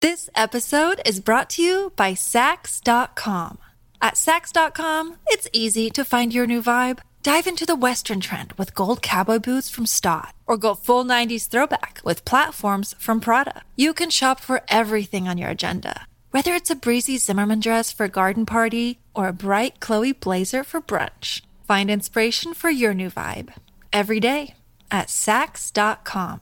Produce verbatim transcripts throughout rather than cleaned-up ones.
This episode is brought to you by Sax dot com. At Sax dot com, it's easy to find your new vibe. Dive into the Western trend with gold cowboy boots from Stott, or go full nineties throwback with platforms from Prada. You can shop for everything on your agenda, whether it's a breezy Zimmermann dress for a garden party or a bright Chloe blazer for brunch. Find inspiration for your new vibe every day at Sax dot com.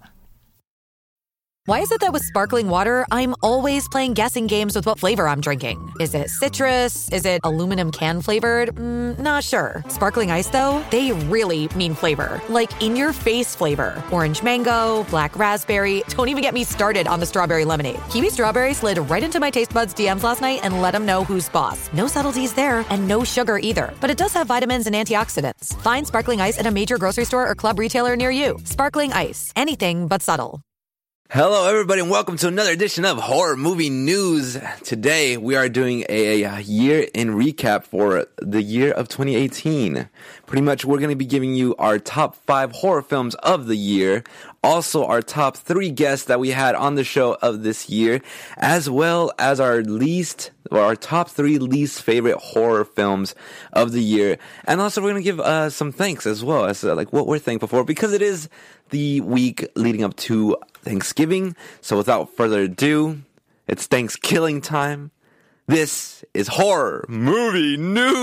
Why is it that with sparkling water, I'm always playing guessing games with what flavor I'm drinking? Is it citrus? Is it aluminum can flavored? Mm, not sure. Sparkling ice, though, they really mean flavor. Like in-your-face flavor. Orange mango, black raspberry. Don't even get me started on the strawberry lemonade. Kiwi Strawberry slid right into my taste buds D Ms last night and let them know who's boss. No subtleties there, and no sugar either. But it does have vitamins and antioxidants. Find sparkling ice at a major grocery store or club retailer near you. Sparkling ice. Anything but subtle. Hello, everybody, and welcome to another edition of Horror Movie News. Today, we are doing a, a year in recap for the year of twenty eighteen. Pretty much, we're going to be giving you our top five horror films of the year, also our top three guests that we had on the show of this year, as well as our least, or our top three least favorite horror films of the year. And also, we're going to give uh, some thanks as well, as uh, like what we're thankful for, because it is the week leading up to Thanksgiving. So without further ado, it's Thanksgiving time. This is Horror Movie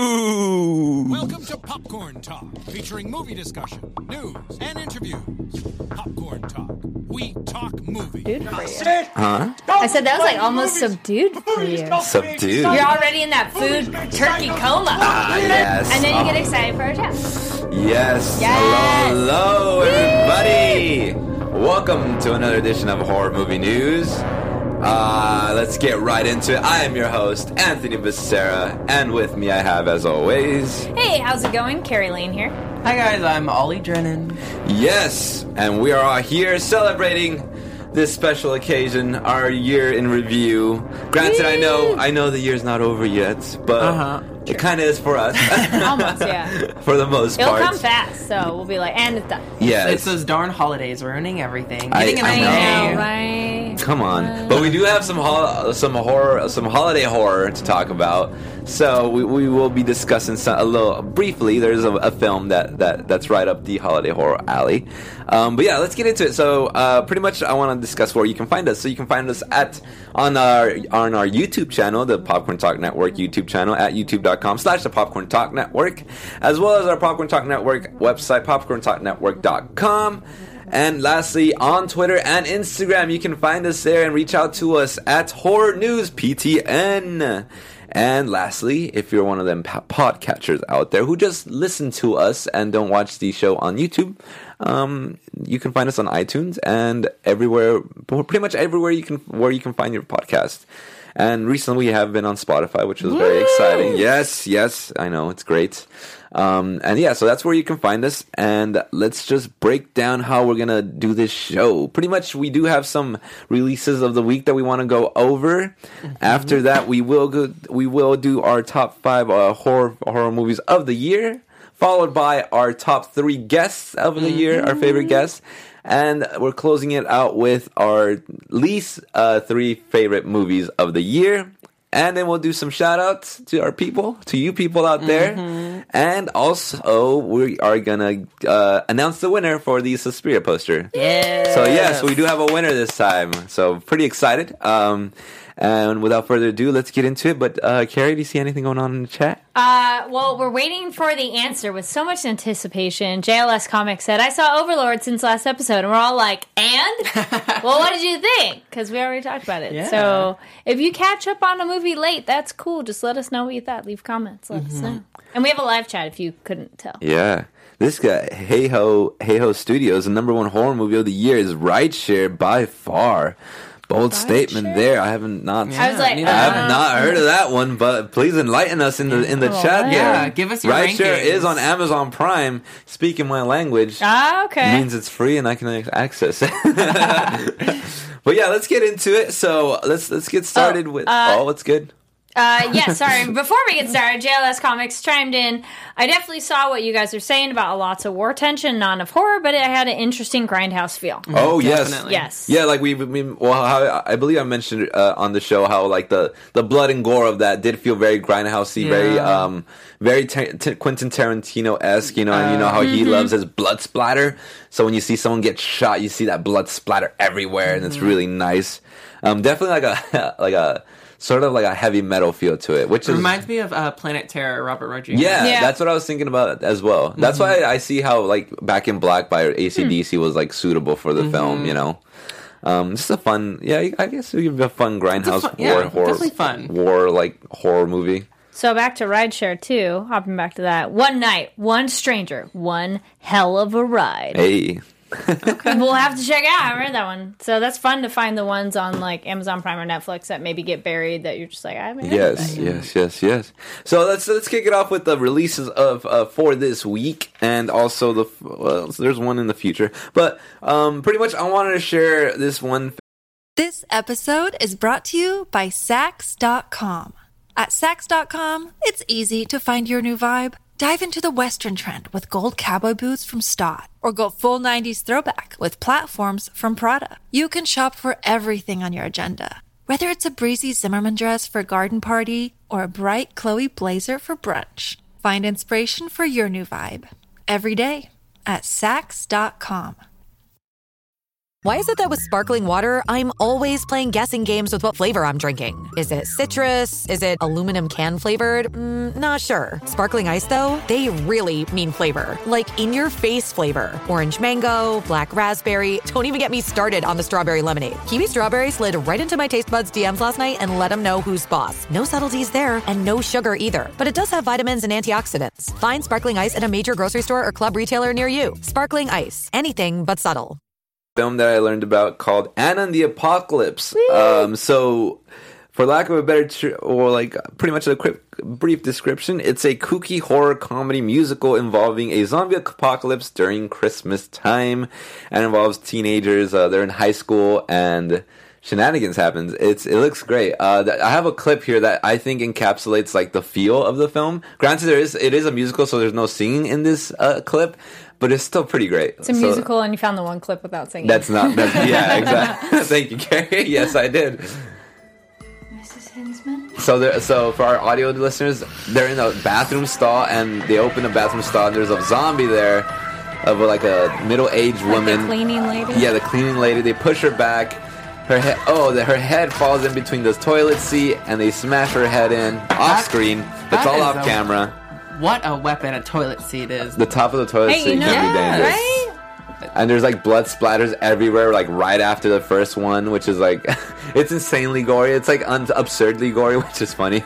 News. Welcome to Popcorn Talk, featuring movie discussion, news, and interviews. Popcorn Talk. We talk movies. Dude for you. Huh? I said that was like almost subdued for you. Subdued. You're already in that food turkey coma. Ah, yes. And then you Oh. get excited for our chat. Yes. Yes. Hello, hello, everybody. Welcome to another edition of Horror Movie News. Uh, let's get right into it. I am your host, Anthony Becerra, and with me I have, as always... Hey, how's it going? Carrie Lane here. Hi guys, I'm Ollie Drennan. Yes, and we are all here celebrating this special occasion, our year in review. Granted, I know I know the year's not over yet, but Uh-huh. it kind of is for us. Almost, yeah. For the most It'll part. come fast, so we'll be like, and it's done. Yes. It's those darn holidays ruining everything. I- Getting in I the know. way. right? Come on, but we do have some hol- some horror, some holiday horror to talk about. So we, we will be discussing some, a little briefly. There's a, a film that, that that's right up the holiday horror alley. Um, but yeah, let's get into it. So uh, pretty much, I want to discuss where you can find us. So you can find us at on our on our YouTube channel, the Popcorn Talk Network YouTube channel, at youtube dot com slash the Popcorn Talk Network, as well as our Popcorn Talk Network website, popcorn talk network dot com. And lastly, on Twitter and Instagram, you can find us there and reach out to us at Horror News P T N. And lastly, if you're one of them podcatchers out there who just listen to us and don't watch the show on YouTube, um, you can find us on iTunes and everywhere, pretty much everywhere you can where you can find your podcast. And recently we have been on Spotify, which was very exciting. Yes, yes, I know, it's great. Um, and yeah, so that's where you can find us. And let's just break down how we're going to do this show. Pretty much, we do have some releases of the week that we want to go over. Mm-hmm. After that, we will go, we will do our top five uh, horror horror movies of the year, followed by our top three guests of the mm-hmm. year, our favorite guests. And we're closing it out with our least uh, three favorite movies of the year. And then we'll do some shout-outs to our people, to you people out there. Mm-hmm. And also, we are going to uh, announce the winner for the Suspiria poster. Yes. So, yes, we do have a winner this time. So, pretty excited. Um, and without further ado, let's get into it. But, uh, Carrie, do you see anything going on in the chat? Uh, well, we're waiting for the answer with so much anticipation. J L S Comics said, I saw Overlord since last episode. And we're all like, and? Well, what did you think? Because we already talked about it. Yeah. So if you catch up on a movie late, that's cool. Just let us know what you thought. Leave comments. Let mm-hmm. us know. And we have a live chat if you couldn't tell. Yeah. This guy, Hey Ho, Hey Ho Studios, the number one horror movie of the year is Rideshare by far. Bold statement Rideshare? there. I haven't not. I was like, I have uh, not heard of that one, but please enlighten us in the in the Oh, chat. what? There. Yeah, give us your Rideshare rankings. is on Amazon Prime. Speaking my language, Ah, okay. means it's free and I can access it. But yeah, let's get into it. So let's let's get started Oh, with. uh, oh, it's good. Uh, yeah, sorry. Before we get started, J L S Comics chimed in. I definitely saw what you guys are saying about lots of war tension, not enough horror, but it had an interesting grindhouse feel. Oh, yes. Definitely. Yes. Yeah, like we, we well, how, I believe I mentioned uh, on the show how like the, the blood and gore of that did feel very grindhousey, Yeah. very um, very ta- t- Quentin Tarantino esque, you know, and you know how he loves his blood splatter. So when you see someone get shot, you see that blood splatter everywhere, and it's really nice. Um, definitely like a like a sort of like a heavy metal feel to it, which is Reminds me of uh, Planet Terror, Robert Rodriguez. yeah, Yeah. that's what I was thinking about as well. That's why I see how like Back in Black by A C D C was like suitable for the film, you know. Um, just a fun, yeah, I guess it would be a fun grindhouse fun- war yeah, horror, definitely fun. war like horror movie. So back to Rideshare two, hopping back to that. One night, one stranger, one hell of a ride. Hey, We'll have to check it out. I read that one. So that's fun to find the ones on like Amazon Prime or Netflix that maybe get buried that you're just like, I haven't heard of yes, that. yes, yes, yes. So let's let's kick it off with the releases of uh, for this week, and also the well, so there's one in the future, but um, pretty much I wanted to share this one. This episode is brought to you by Sax dot com. At Sax dot com, it's easy to find your new vibe. Dive into the Western trend with gold cowboy boots from Stott, or go full nineties throwback with platforms from Prada. You can shop for everything on your agenda, whether it's a breezy Zimmermann dress for a garden party or a bright Chloe blazer for brunch. Find inspiration for your new vibe every day at Sax dot com. Why is it that with sparkling water, I'm always playing guessing games with what flavor I'm drinking? Is it citrus? Is it aluminum can flavored? Mm, not sure. Sparkling ice, though, they really mean flavor. Like in your face flavor. Orange mango, black raspberry. Don't even get me started on the strawberry lemonade. Kiwi strawberry slid right into my taste buds D Ms last night and let them know who's boss. No subtleties there, and no sugar either. But it does have vitamins and antioxidants. Find sparkling ice at a major grocery store or club retailer near you. Sparkling ice. Anything but subtle. Film that I learned about called Anna and the Apocalypse. Um, so, for lack of a better tr- or like pretty much a quick brief description, it's a kooky horror comedy musical involving a zombie apocalypse during Christmas time, and involves teenagers. Uh, they're in high school and shenanigans happens. It's it looks great. Uh, th- I have a clip here that I think encapsulates like the feel of the film. Granted, there is it is a musical, so there's no singing in this uh, clip. But it's still pretty great. It's a So- musical, and you found the one clip without singing. That's not. That's, yeah, exactly. Thank you, Carrie. Yes, I did. Missus Hinsman? So, there, so for our audio listeners, they're in a bathroom stall, and they open the bathroom stall, and there's a zombie there, of like a middle-aged woman. The cleaning lady? Yeah, the cleaning lady. They push her back. Her head. Oh, the, her head falls in between the toilet seat, and they smash her head in off screen. It's that all is off a- camera. What a weapon a toilet seat is. The top of the toilet Hey, seat you know, can be dangerous. right? And there's like blood splatters everywhere, like right after the first one, which is like, it's insanely gory. It's like un- absurdly gory, which is funny.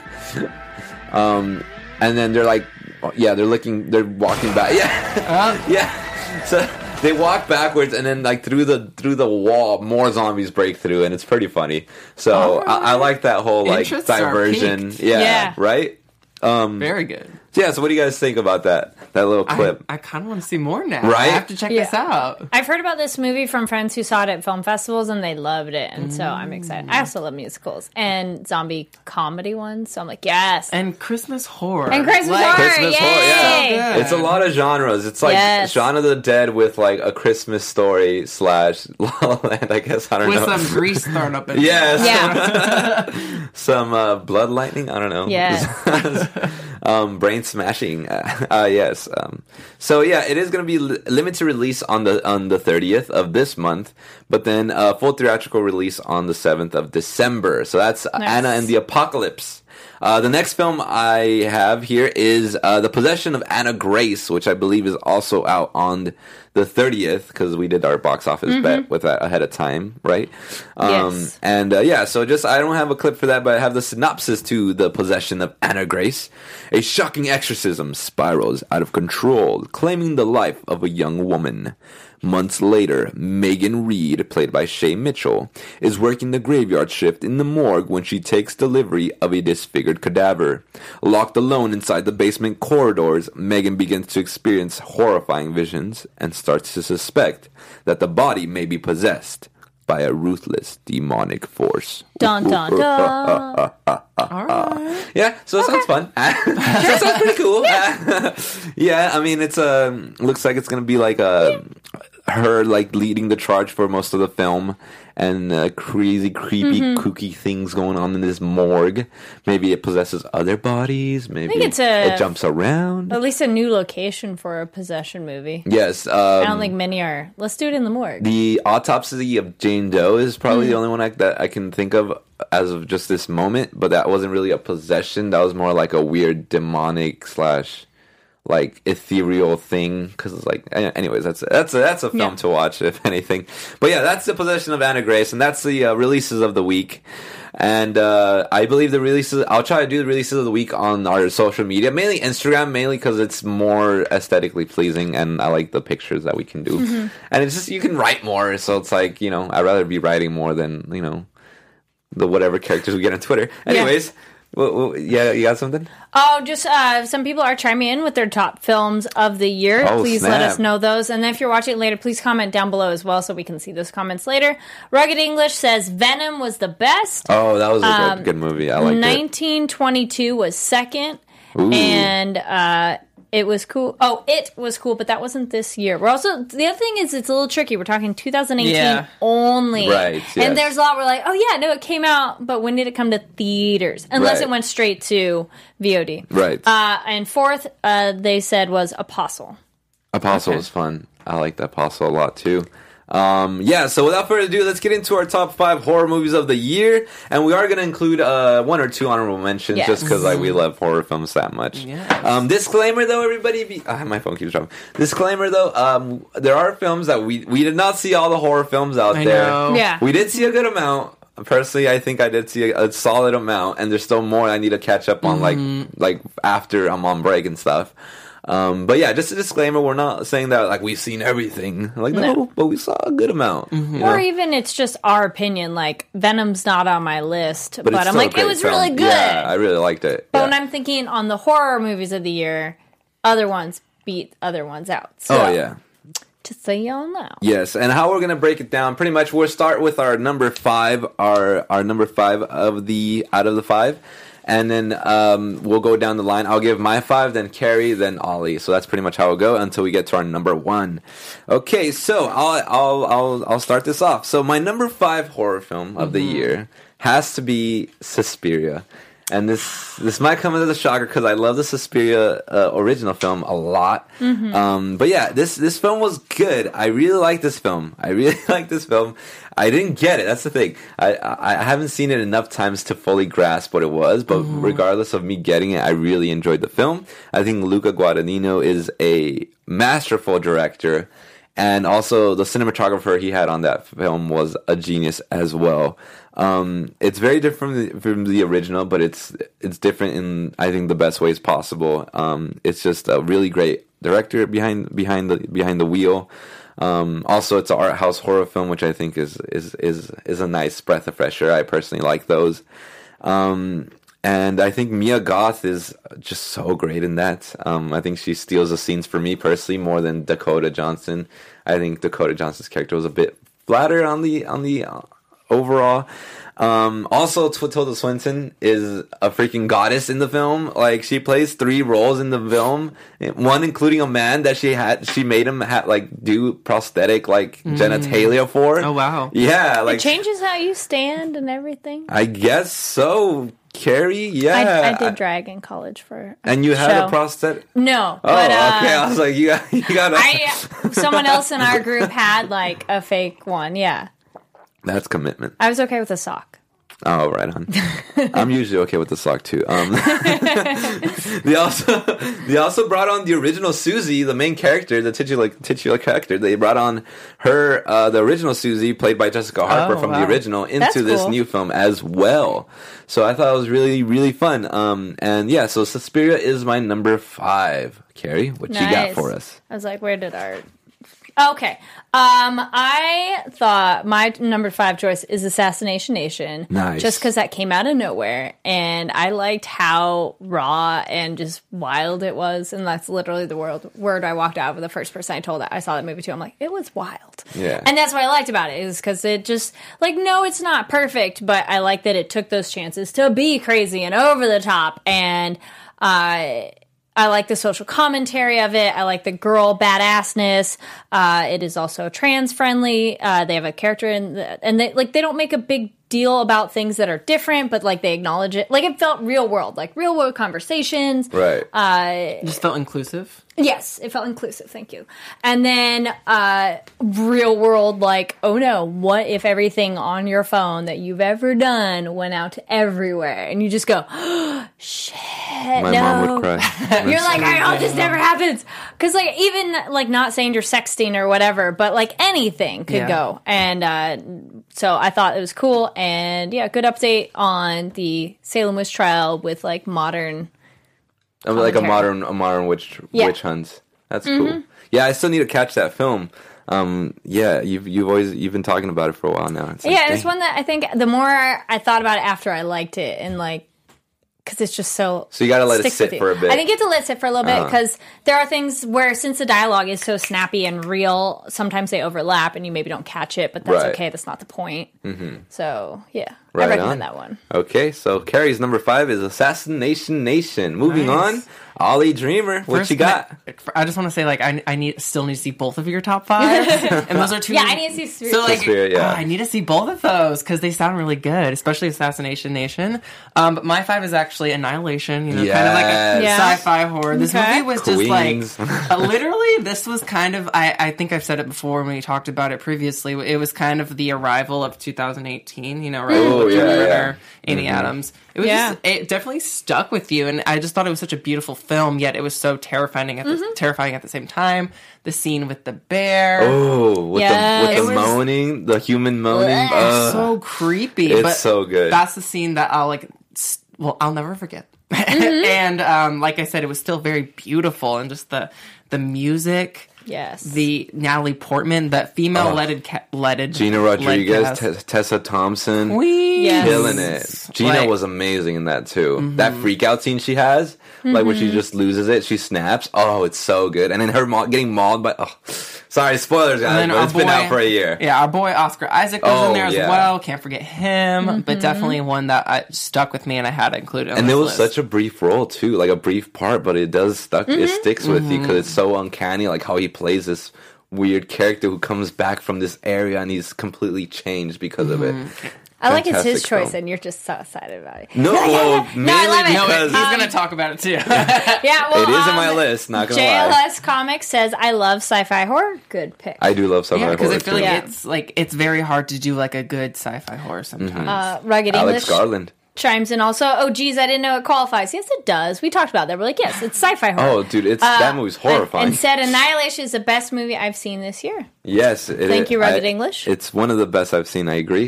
um, and then they're like, yeah, they're looking, they're walking back. Yeah, yeah. So they walk backwards, and then like through the through the wall, more zombies break through, and it's pretty funny. So I, I like that whole like Interests are diversion. piqued. Yeah, Yeah. right. Um, Very good. yeah. So what do you guys think about that? That little clip. I, I kind of want to see more now. Right? I have to check Yeah. this out. I've heard about this movie from friends who saw it at film festivals, and they loved it, and so I'm excited. I also love musicals and zombie comedy ones, so I'm like, yes. And Christmas horror. And Christmas Like, horror, Christmas horror, yeah. yay! So good. It's a lot of genres. It's like Yes. Shaun of the Dead with like a Christmas story slash La La Land, I guess. I don't With know. some grease thrown up in Yes. Yeah. Some uh, blood lightning. I don't know. Yes. um, brain smashing. Uh, uh, yes. Um, so yeah, it is going to be li- limited release on the on the thirtieth of this month, but then uh, full theatrical release on the seventh of December. So that's Nice. Anna and the Apocalypse. Uh, the next film I have here is uh, The Possession of Anna Grace, which I believe is also out on the thirtieth, because we did our box office bet with that ahead of time, right? Um, Yes. And uh, yeah, so just, I don't have a clip for that, but I have the synopsis to The Possession of Anna Grace. A shocking exorcism spirals out of control, claiming the life of a young woman. Months later, Megan Reed, played by Shay Mitchell, is working the graveyard shift in the morgue when she takes delivery of a disfigured cadaver. Locked alone inside the basement corridors, Megan begins to experience horrifying visions and starts to suspect that the body may be possessed by a ruthless demonic force. Dun dun dun. Oh, All right. Uh, yeah, so it sounds fun. So it sounds pretty cool. Yeah, yeah I mean, it's a um, looks like it's gonna be like a her like leading the charge for most of the film, and uh, crazy, creepy, mm-hmm. kooky things going on in this morgue. Maybe it possesses other bodies. Maybe I think it's a, it jumps around. At least a new location for a possession movie. Yes, um, I don't think many are. Let's do it in the morgue. The Autopsy of Jane Doe is probably mm. the only one I, that I can think of as of just this moment, but that wasn't really a possession. That was more like a weird demonic slash like ethereal thing, because it's like, anyways, that's that's a, that's a film yeah. to watch, if anything. But yeah, that's the possession of Anna Grace, and that's the uh, releases of the week. And uh, I believe the releases, I'll try to do the releases of the week on our social media, mainly Instagram, mainly because it's more aesthetically pleasing, and I like the pictures that we can do. Mm-hmm. And it's just, you can write more, so it's like, you know, I'd rather be writing more than, you know, the whatever characters we get on Twitter. Anyways. Yeah. Well, well, yeah, you got something? Oh, just uh, some people are chiming in with their top films of the year. Oh, please snap. let us know those. And then if you're watching it later, please comment down below as well so we can see those comments later. Rugged English says Venom was the best. Oh, that was a um, good, good movie. I liked nineteen twenty-two it. was second. Ooh. And uh, it was cool. Oh, it was cool, but that wasn't this year. We're also, the other thing is it's a little tricky. We're talking two thousand eighteen yeah. only. Right. Yes. And there's a lot we're like, oh yeah, no, it came out, but when did it come to theaters? Unless right. it went straight to V O D. Right. Uh, and fourth, uh, they said was Apostle. Apostle okay. was fun. I like the Apostle a lot too. Um, yeah, so without further ado, let's get into our top five horror movies of the year, and we are going to include uh, one or two honorable mentions yes. just because like we love horror films that much. Yes. Um, disclaimer though, everybody, be, ah, my phone keeps dropping. Disclaimer though, um, there are films that we we did not see all the horror films out I there. know. Yeah, we did see a good amount. Personally, I think I did see a, a solid amount, and there's still more I need to catch up on, mm-hmm. like like after I'm on break and stuff. Um, but yeah, just a disclaimer, we're not saying that like we've seen everything. Like no, no but we saw a good amount. Mm-hmm. Or even it's just our opinion, like Venom's not on my list, but, but I'm like, it was film. really good. Yeah, I really liked it. But yeah. when I'm thinking on the horror movies of the year, other ones beat other ones out. So, oh yeah. Just so y'all know. Yes, and how we're gonna break it down, pretty much we'll start with our number five, our our number five of the out of the five. And then um, we'll go down the line. I'll give my five, then Carrie, then Ollie. So that's pretty much how it'll go until we get to our number one. Okay, so I'll I'll I'll, I'll start this off. So my number five horror film of mm-hmm. the year has to be Suspiria. And this this might come as a shocker because I love the Suspiria uh, original film a lot. Mm-hmm. Um, but yeah, this this film was good. I really like this film. I really like this film. I didn't get it. That's the thing. I, I I haven't seen it enough times to fully grasp what it was. But mm-hmm. regardless of me getting it, I really enjoyed the film. I think Luca Guadagnino is a masterful director. And also, the cinematographer he had on that film was a genius as well. Um, it's very different from the, from the original, but it's it's different in, I think, the best ways possible. Um, it's just a really great director behind behind the behind the wheel. Um, also, it's an art house horror film, which I think is is is is a nice breath of fresh air. I personally like those. Um, And I think Mia Goth is just so great in that. Um, I think she steals the scenes for me personally more than Dakota Johnson. I think Dakota Johnson's character was a bit flatter on the on the uh, overall. Um, also, Tilda Swinton is a freaking goddess in the film. Like, she plays three roles in the film, one including a man that she had. She made him ha- like do prosthetic like mm. genitalia for. Oh wow! Yeah, like it changes how you stand and everything. I guess so. Carrie, yeah. I, I did drag in college for a And you had show. a prosthetic? No. Oh, but, uh, okay. I was like, you got, you got a... I, someone else in our group had, like, a fake one, yeah. That's commitment. I was okay with a sock. Oh, right on. I'm usually okay with the sock, too. Um, they also they also brought on the original Susie, the main character, the titular, titular character. They brought on her, uh, the original Susie, played by Jessica Harper oh, from wow. the original, into That's this cool. new film as well. So I thought it was really, really fun. Um, and yeah, so Suspiria is my number five. Carrie, what Nice. you got for us? I was like, where did our Okay. Um, I thought my number five choice is Assassination Nation. Nice. Just because that came out of nowhere. And I liked how raw and just wild it was. And that's literally the word, word I walked out with the first person I told that I saw that movie too. I'm like, it was wild. Yeah. And that's what I liked about it, is because it just, like, no, it's not perfect, but I like that it took those chances to be crazy and over the top. And, uh, I like the social commentary of it. I like the girl badassness. Uh, it is also trans friendly. Uh, they have a character in the, and they like they don't make a big deal about things that are different, but like they acknowledge it. Like it felt real world, like real world conversations. Right. Uh, It just felt inclusive. Yes, it felt inclusive. Thank you. And then uh, real world, like, oh no, what if everything on your phone that you've ever done went out to everywhere? And you just go, oh, shit, My no. mom would cry. You're like, I hope this never happens. Because, like, even, like, not saying you're sexting or whatever, but, like, anything could Yeah. go. And uh, so I thought it was cool. And, yeah, good update on the Salem witch trial with, like, modern... I'm like a commentary. modern, a modern witch Yeah. witch hunts. That's cool. Yeah, I still need to catch that film. Um, yeah, you've you've always you've been talking about it for a while now. It's like, Yeah, it's dang. one that I think the more I thought about it after, I liked it, and like, because it's just so. So you gotta let it sticks sit with you. for a bit. I think you have to let it sit for a little bit Uh-huh. because there are things where, since the dialogue is so snappy and real, sometimes they overlap and you maybe don't catch it, but that's Right. okay. That's not the point. Mm-hmm. So yeah, Right I recommend on. that one. Okay, so Carrie's number five is Assassination Nation. Moving Nice. on, Ollie Dreamer, what First, you got? I just want to say, like, I, I need still need to see both of your top five, and those are two. Yeah, I need to see Spirit. So, like, Spirit, yeah. oh, I need to see both of those because they sound really good, especially Assassination Nation. Um, but my five is actually Annihilation. You know, kind of like Yes. a Yeah. sci-fi horror. This Okay. movie was Queens. just like, uh, literally, this was kind of. I, I think I've said it before when we talked about it previously. It was kind of the arrival of two thousand eighteen. You know, right? Oh, with yeah, Jim yeah. Ritter, Amy Mm-hmm. Adams. It was Yeah. just, it definitely stuck with you, and I just thought it was such a beautiful film. Yet it was so terrifying at the Mm-hmm. terrifying at the same time. The scene with the bear. Oh, with Yes. the with It the was- moaning, the human moaning. Ugh. Ugh. So creepy. It's but so good. That's the scene that I'll like. s- Well, I'll never forget. Mm-hmm. and um, like I said, it was still very beautiful, and just the the music, Yes. the Natalie Portman, that female leaded ca- leaded Gina led Rodriguez, cast. Te- Tessa Thompson, Queen. Yes. killing it. Gina Like- was amazing in that too. That freak out scene she has, like when she just loses it, she snaps. Oh, it's so good. And then her ma- getting mauled by. Oh, sorry, spoilers, And guys, then but our it's been boy- out for a year. Yeah, our boy Oscar Isaac was Oh, in there as yeah. well. Can't forget him, Mm-hmm. but definitely one that I, stuck with me, and I had to include. On And this it was list. such a brief role too, like a brief part, but it does stuck. It sticks with you because it's so uncanny, like how he plays this weird character who comes back from this area and he's completely changed because of it. I like it's his Fantastic choice, film. and you're just so excited about it. No, well, mainly No, I love it. No, because he's gonna talk about it too. Yeah, well, it is in um, my list. Not gonna J L lie, S Comics says I love sci-fi horror. Good pick. I do love sci-fi Yeah, because horror I feel too. like Yeah. it's like it's very hard to do like a good sci-fi horror sometimes. uh, Rugged Alex English Garland. chimes in also. Oh, geez, I didn't know it qualifies. Yes, it does. We talked about that. We're like, yes, it's sci-fi horror. Oh, dude, it's that movie's horrifying. And said Annihilation is the best movie I've seen this year. Yes, it Thank is. you, Rugged I- English. It's one of the best I've seen. I agree.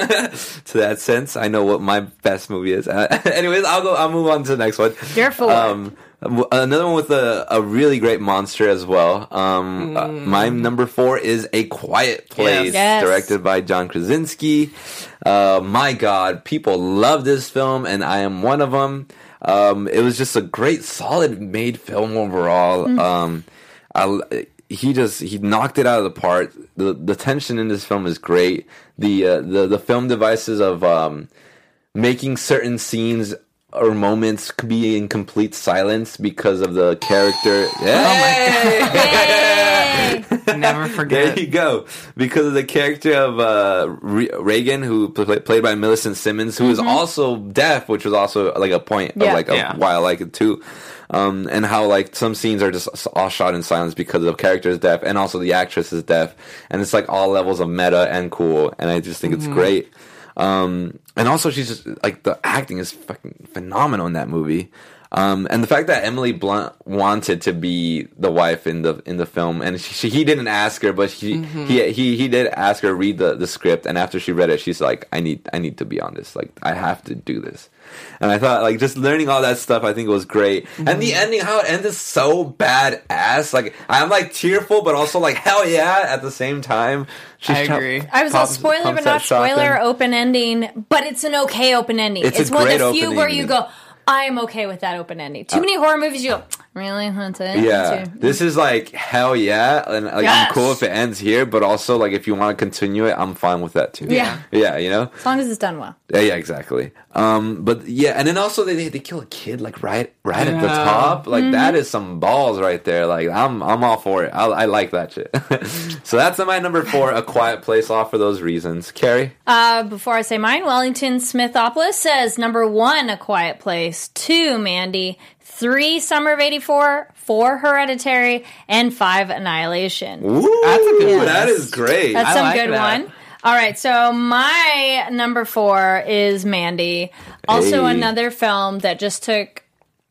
To that sense, I know what my best movie is. Uh, anyways, I'll go. I'll move on to the next one. You're four. Um, w- another one with a, a really great monster as well. Um, uh, my number four is A Quiet Place, Yes. Yes. directed by John Krasinski. Uh, my God, people love this film, and I am one of them. Um, it was just a great, solid made film overall. Mm. Um, I, he just he knocked it out of the park. The the tension in this film is great. The uh, the the film devices of um, making certain scenes or moments could be in complete silence because of the character. Yay! Never There forget. you go. Because of the character of uh, Re- Reagan, who pl- played by Millicent Simmons, who is also deaf, which was also like a point Yeah. of like a, Yeah. why I like it too. Um, and how like some scenes are just all shot in silence because the character is deaf, and also the actress is deaf, and it's like all levels of meta and cool, and I just think it's great. Um, and also she's just like the acting is fucking phenomenal in that movie. Um, and the fact that Emily Blunt wanted to be the wife in the in the film, and she, she, he didn't ask her, but she, mm-hmm. he he he did ask her to read the, the script, and after she read it, she's like, I need I need to be on this. Like, I have to do this. And I thought, like, just learning all that stuff, I think it was great. Mm-hmm. And the ending, how it ends is so badass. Like, I'm, like, tearful, but also, like, hell yeah at the same time. She's I agree. T- I was pumps, a spoiler, but not spoiler, open ending. But it's an okay open ending. It's, it's a one great of the few open where ending. you go, I am okay with that open ending. Too uh, many horror movies, you go, really? That's it? Yeah. This is like, hell yeah. And like, yes. I'm cool if it ends here, but also, like, if you want to continue it, I'm fine with that too. Yeah. Yeah, you know? As long as it's done well. Yeah, yeah, exactly. Um, but yeah, and then also they they kill a kid like right right yeah. at the top. Like mm-hmm. that is some balls right there. Like I'm I'm all for it. I, I like that shit. So that's my number four, A Quiet Place, all for those reasons. Carrie? Uh, before I say mine, Wellington Smithopoulos says number one, A Quiet Place, two, Mandy, three, Summer of eighty-four, four, Hereditary, and five, Annihilation. Ooh, that's a good yes. one. That is great. That's I some like good that. one. All right, so my number four is Mandy. Also Hey. another film that just took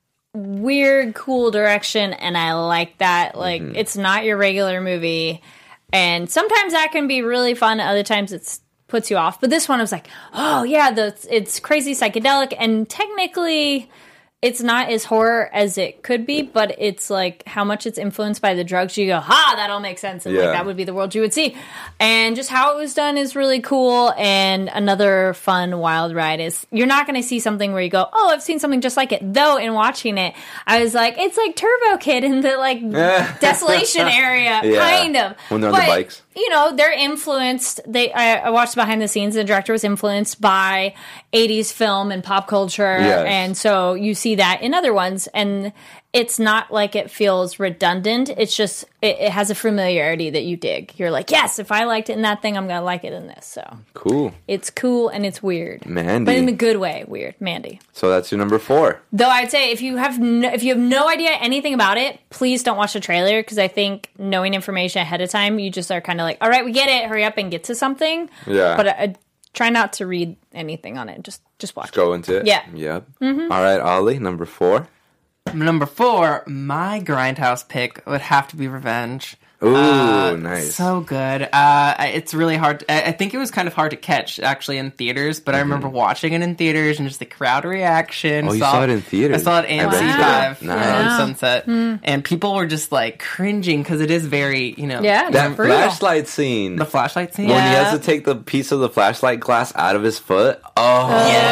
weird, cool direction, and I like that. Like, mm-hmm. it's not your regular movie, and sometimes that can be really fun. Other times it puts you off. But this one, I was like, oh, yeah, the, it's crazy psychedelic, and technically it's not as horror as it could be, but it's like how much it's influenced by the drugs. You go, ha, that all makes sense. And yeah. like that would be the world you would see. And just how it was done is really cool. And another fun, wild ride is you're not going to see something where you go, oh, I've seen something just like it. Though in watching it, I was like, it's like Turbo Kid in the like desolation area, yeah. kind of. When they're but, on the bikes. You know, they're influenced. They I, I watched behind the scenes. The director was influenced by eighties film and pop culture. Yes. And so you see that in other ones, and it's not like it feels redundant. It's just it, it has a familiarity that you dig. You're like, yes, if I liked it in that thing, I'm gonna like it in this. So cool. It's cool and it's weird, Mandy, but in the good way. Weird, Mandy. So that's your number four. Though I'd say if you have no, if you have no idea anything about it, please don't watch the trailer, because I think knowing information ahead of time, you just are kind of like, all right, we get it. Hurry up and get to something. Yeah. But I, I try not to read anything on it. Just just watch. Just go into it. Yeah. Yep. Mm-hmm. All right, Ollie, number four. Number four, my Grindhouse pick would have to be Revenge. Ooh, uh, nice. So good. Uh, it's really hard. To, I think it was kind of hard to catch, actually, in theaters, but mm-hmm. I remember watching it in theaters and just the crowd reaction. Oh, you saw, saw it in theaters? I saw it in wow. C five Nice. on Sunset. Mm. And people were just, like, cringing because it is very, you know... Yeah, that brutal. flashlight scene. The flashlight scene? When Yeah. he has to take the piece of the flashlight glass out of his foot. Oh.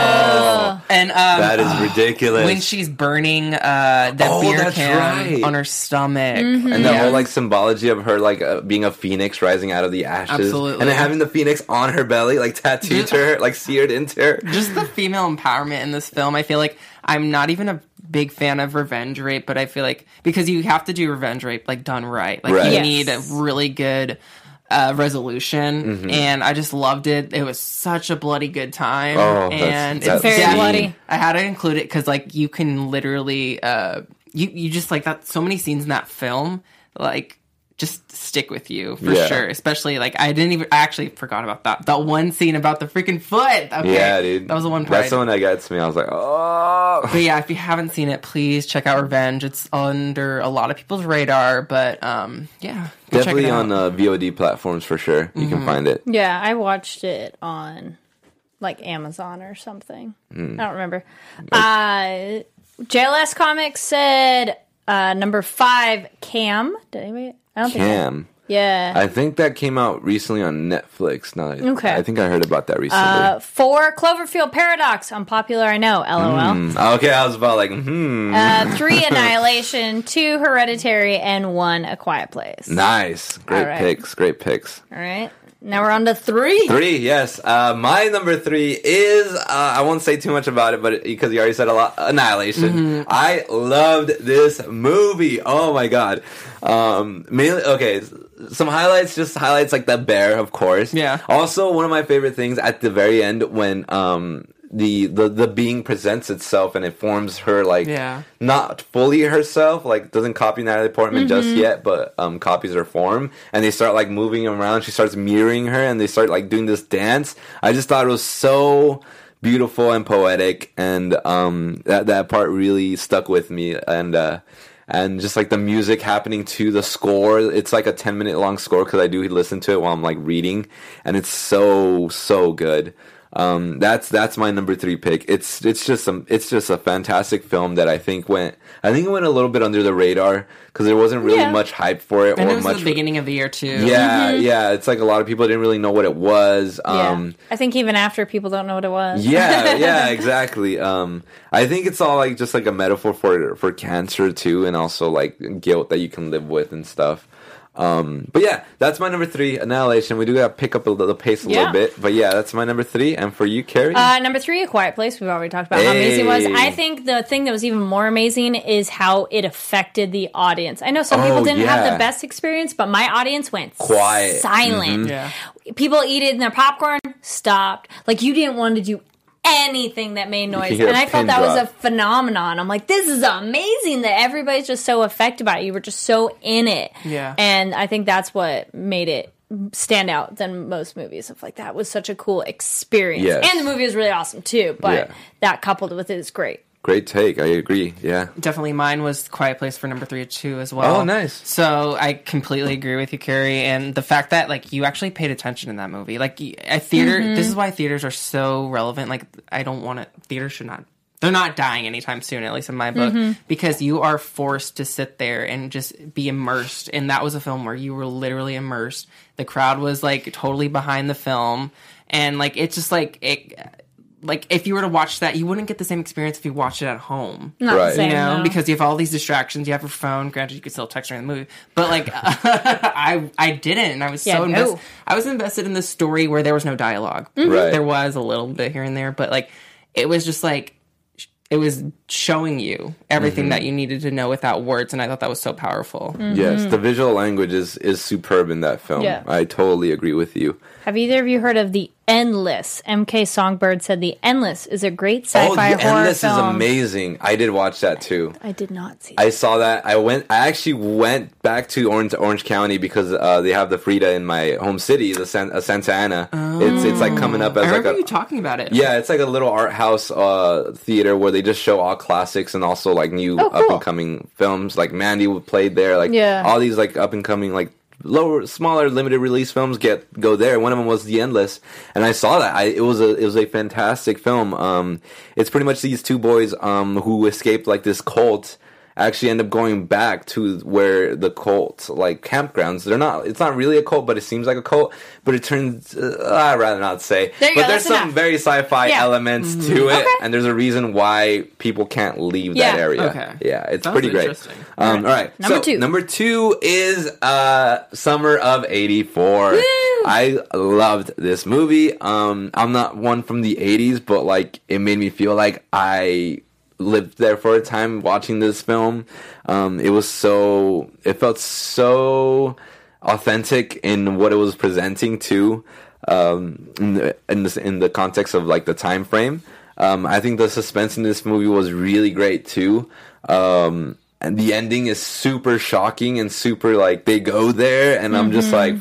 Yes. And, um, that is ridiculous. When she's burning uh, that Oh, beer that's can right. on her stomach. Mm-hmm. And the Yeah. whole like symbology of her like uh, being a phoenix rising out of the ashes, Absolutely. and then having the phoenix on her belly, like tattooed to her, like seared into her. Just the female empowerment in this film. I feel like I'm not even a big fan of revenge rape, but I feel like because you have to do revenge rape like done right. Like Right. you Yes. need a really good uh, resolution, Mm-hmm. and I just loved it. It was such a bloody good time, Oh, that's- and that's it's very definitely- bloody. I had to include it because like you can literally, uh, you you just like that. So many scenes in that film, like. Just stick with you for Yeah. sure. Especially like I didn't even I actually forgot about that. That one scene about the freaking foot. Okay. Yeah, dude. That was the one part. That's the one that got to me. I was like, oh. But yeah, if you haven't seen it, please check out Revenge. It's under a lot of people's radar, but um, yeah, go check Definitely it out. on uh, V O D platforms for sure. You Mm-hmm. can find it. Yeah, I watched it on like Amazon or something. Mm. I don't remember. Uh, J L S Comics said uh, number five, Cam. Did anybody? I don't think. Cam. Yeah. I think that came out recently on Netflix. Now, I- Okay. I think I heard about that recently. uh, four, Cloverfield Paradox. Unpopular, I know. LOL. Mm, okay, I was about like, hmm. Uh, three, Annihilation. Two, Hereditary, and one, A Quiet Place. Nice. Great All right. picks. Great picks. All right. Now we're on to three. Three, yes. Uh, my number three is, uh, I won't say too much about it, but because you already said a lot, Annihilation. Mm-hmm. I loved this movie. Oh my god. Um, mainly, okay, some highlights, just highlights like the bear, of course. Yeah. Also, one of my favorite things at the very end when, um, the, the the being presents itself and it forms her like Yeah. not fully herself, like doesn't copy Natalie Portman just yet, but um copies her form, and they start like moving around. She starts mirroring her, and they start like doing this dance. I just thought it was so beautiful and poetic, and um, that that part really stuck with me. And uh, and just like the music happening to the score, it's like a ten minute long score because I do listen to it while I'm like reading, and it's so so good. Um, that's that's my number three pick. It's it's just some it's just a fantastic film that I think went I think it went a little bit under the radar because there wasn't really Yeah. much hype for it. And or it was much the beginning of the year too. Yeah, yeah. It's like a lot of people didn't really know what it was. Um, yeah. I think even after people don't know what it was. yeah, yeah, exactly. Um, I think it's all like just like a metaphor for for cancer too, and also like guilt that you can live with and stuff. Um, but yeah, that's my number three, Annihilation. We do gotta pick up a little pace a Yeah. little bit, but yeah, that's my number three. And for you, Carrie? Uh, number three, A Quiet Place. We've already talked about how amazing it was. Hey. I think the thing that was even more amazing is how it affected the audience. I know some Oh, people didn't have yeah. the best experience, but my audience went Quiet. silent. Yeah. People eating their popcorn, stopped. Like, you didn't want to do anything that made noise. hear And a I felt pin that was drop. a phenomenon. I'm like, this is amazing that everybody's just so affected by it. You were just so in it. Yeah. And I think that's what made it stand out than most movies. Stuff like that was such a cool experience. Yes. And the movie is really awesome too, but Yeah. that coupled with it is great. Great take. I agree. Yeah. Definitely mine was Quiet Place for number three or two as well. Oh, nice. So I completely agree with you, Carrie. And the fact that like you actually paid attention in that movie. Like y- a theater, Mm-hmm. this is why theaters are so relevant. Like I don't want to, theaters should not, they're not dying anytime soon, at least in my book, Mm-hmm. because you are forced to sit there and just be immersed. And that was a film where you were literally immersed. The crowd was like totally behind the film. And like, it's just like, it, like if you were to watch that, you wouldn't get the same experience if you watched it at home. Not Right. the same, You know, no. because you have all these distractions. You have your phone. Granted, you could still text during the movie, but like I, I didn't, and I was Yeah, so no. invested. I was invested in this story where there was no dialogue. Mm-hmm. Right. There was a little bit here and there, but like it was just like it was showing you everything Mm-hmm. that you needed to know without words, and I thought that was so powerful. Yes. The visual language is, is superb in that film. Yeah. I totally agree with you. Have either of you heard of The Endless? M K Songbird said The Endless is a great sci-fi Oh, The horror Endless is film. amazing. I did watch that too. I did not see I saw that. I went. I actually went back to Orange Orange County because uh, they have the Frida in my home city, the San, uh, Santa Ana. It's it's like coming up I as like remember a you talking about it. yeah. It's like a little art house uh, theater where they just show all classics and also like new Oh, cool. up and coming films. Like Mandy played there. Like Yeah. all these like up and coming like lower, smaller, limited release films get go there. One of them was The Endless, and I saw that. I, it was a it was a fantastic film. Um, it's pretty much these two boys um who escaped like this cult actually end up going back to where the cult like campgrounds. They're not. It's not really a cult, but it seems like a cult. But it turns. Uh, I'd rather not say. There you but go, there's that's some enough. very sci-fi Yeah. elements to it, Okay. and there's a reason why people can't leave Yeah. that area. Okay. Yeah, it's Sounds pretty great. interesting. Um, all right, Number so, two. Number two is uh, Summer of eighty-four. I loved this movie. Um, I'm not one from the eighties, but like it made me feel like I lived there for a time watching this film. Um, it was so, it felt so authentic in what it was presenting to, um, in the, in the, in the context of like the time frame. Um, I think the suspense in this movie was really great too. Um, and the ending is super shocking and super like they go there and I'm just like,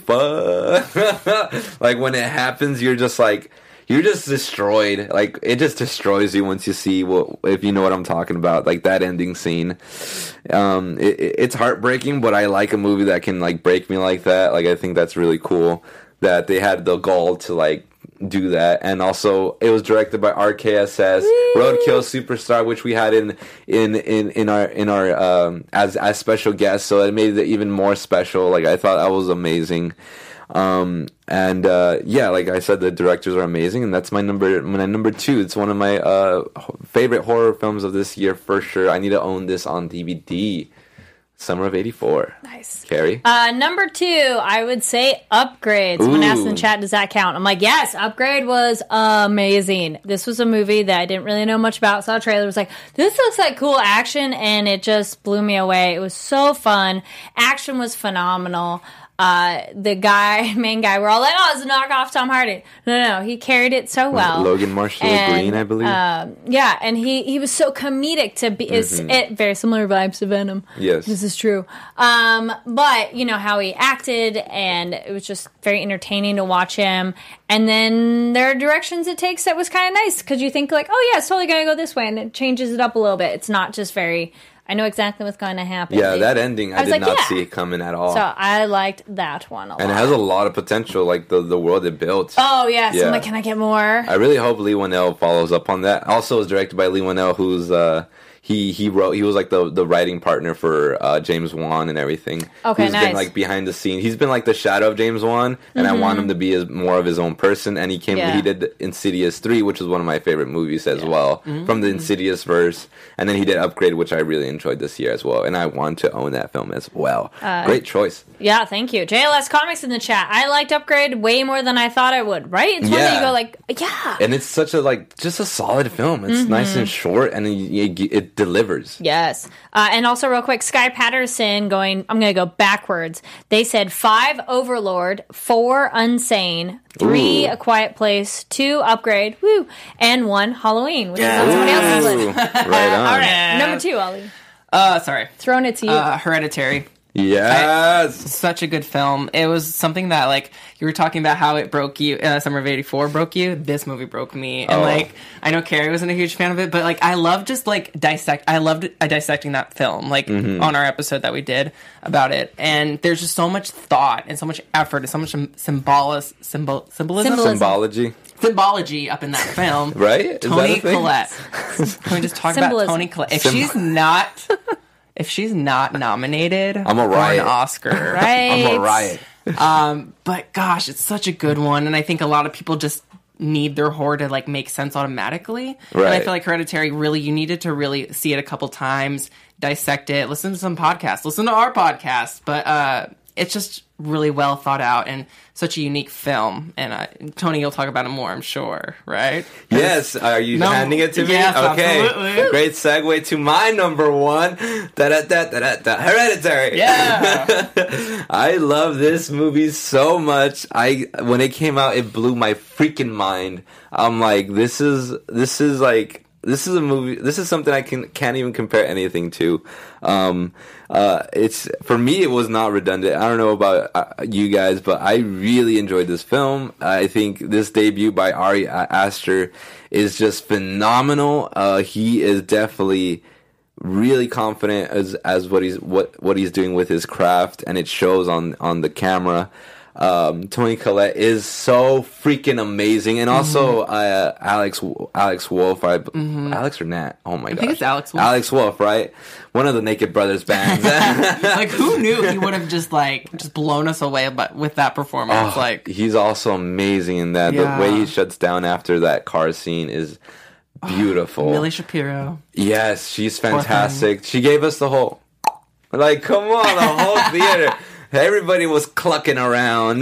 fuck. Like when it happens, you're just like, you're just destroyed. Like it just destroys you once you see what, if you know what I'm talking about, like that ending scene. Um, it, it- it's heartbreaking, but I like a movie that can like break me like that. Like I think that's really cool that they had the gall to like do that. And also it was directed by R K S S, Roadkill Superstar, which we had in in in, in our in our um as as special guests, so it made it even more special. Like I thought that was amazing. Um and uh yeah, like I said, the directors are amazing, and that's my number my number two. It's one of my uh favorite horror films of this year for sure. I need to own this on D V D. Summer of eighty-four. Nice. Carrie? Uh, number two, I would say Upgrade. Someone asked in the Ooh. chat, does that count? I'm like, yes, Upgrade was amazing. This was a movie that I didn't really know much about. Saw a trailer, was like, this looks like cool action, and it just blew me away. It was so fun. Action was phenomenal. uh, the guy, main guy, we're all like, oh, it's a knockoff Tom Hardy. No, no, no, he carried it so well. Logan Marshall And, Green, I believe. Um, yeah, and he, he was so comedic to be. It's Mm-hmm. it very similar vibes to Venom. Yes. This is true. Um, but you know how he acted, and it was just very entertaining to watch him. And then there are directions it takes that was kind of nice because you think like, oh yeah, it's totally gonna go this way, and it changes it up a little bit. It's not just very. I know exactly what's going to happen. yeah, It- that ending, I, I was did like, not yeah. see it coming at all. So I liked that one a lot. and it has a lot of potential, like the, the world it built. Oh yes, Yeah. I'm like, can I get more? I really hope Lee Winnell follows up on that. Also, it was directed by Lee Winnell, who's uh, he he wrote he was like the the writing partner for uh, James Wan and everything. Okay, He's nice. been like behind the scenes. He's been like the shadow of James Wan, and I want him to be as, more of his own person. And he came, Yeah. he did Insidious three, which is one of my favorite movies as well from the Insidious verse. And then he did Upgrade, which I really enjoyed this year as well. And I want to own that film as well. Uh, Great choice. Yeah, thank you. J L S Comics in the chat. I liked Upgrade way more than I thought I would, right? It's one that Yeah. you go like, yeah. And it's such a like just a solid film. It's Mm-hmm. nice and short, and it, it, it delivers. Yes. Uh, and also, real quick, Sky Patterson going, I'm going to go backwards. They said five Overlord, four Unsane, three Ooh. A Quiet Place, two Upgrade, woo, and one Halloween, which is on somebody else's Ooh, list. right on. All right, number two, Ollie. Uh, sorry. Throwing it to you. Uh, Hereditary. Yes. Such a good film. It was something that, like, you were talking about how it broke you, uh, Summer of eighty-four broke you. This movie broke me. And, Oh. like, I know Carrie wasn't a huge fan of it, but, like, I love just, like, dissect. I loved uh, dissecting that film, like, Mm-hmm. on our episode that we did about it. And there's just so much thought and so much effort and so much symbolis, symbol, symbolism? Symbolism. Symbology, symbology up in that film. right? Is Tony that a thing? Collette. Can we just talk about Symbolism. Tony Collette? If Sym- she's not, if she's not nominated I'm a for riot. an Oscar, Right. I'm a riot. um, but gosh, it's such a good one, and I think a lot of people just need their horror to like make sense automatically. And I Right. feel like Hereditary, really, you needed to really see it a couple times, dissect it, listen to some podcasts, listen to our podcast, but uh, it's just really well thought out and such a unique film. And uh, Tony, you'll talk about it more, I'm sure, right? Yes, are you No, handing it to me? yes, okay, absolutely. great segue to my number one. Da da da da da da. Hereditary. Yeah. I love this movie so much. I when it came out, it blew my freaking mind. I'm like, this is this is like. This is a movie. This is something I can can't even compare anything to. Um, uh, it's for me, it was not redundant. I don't know about uh, you guys, but I really enjoyed this film. I think this debut by Ari Aster is just phenomenal. Uh, he is definitely really confident as as what he's what what he's doing with his craft, and it shows on on the camera. Um, Tony Collette is so freaking amazing, and also Mm-hmm. uh, Alex Alex Wolf. I Alex or Nat? Oh my god, think it's Alex Wolf. Alex Wolf, right? One of the Naked Brothers bands. Like, who knew he would have just like just blown us away, but with that performance, Oh, like he's also amazing in that. Yeah. The way he shuts down after that car scene is beautiful. Millie Shapiro. Yes, she's thing. fantastic. She gave us the whole, like, come on, the whole theater. Everybody was clucking around.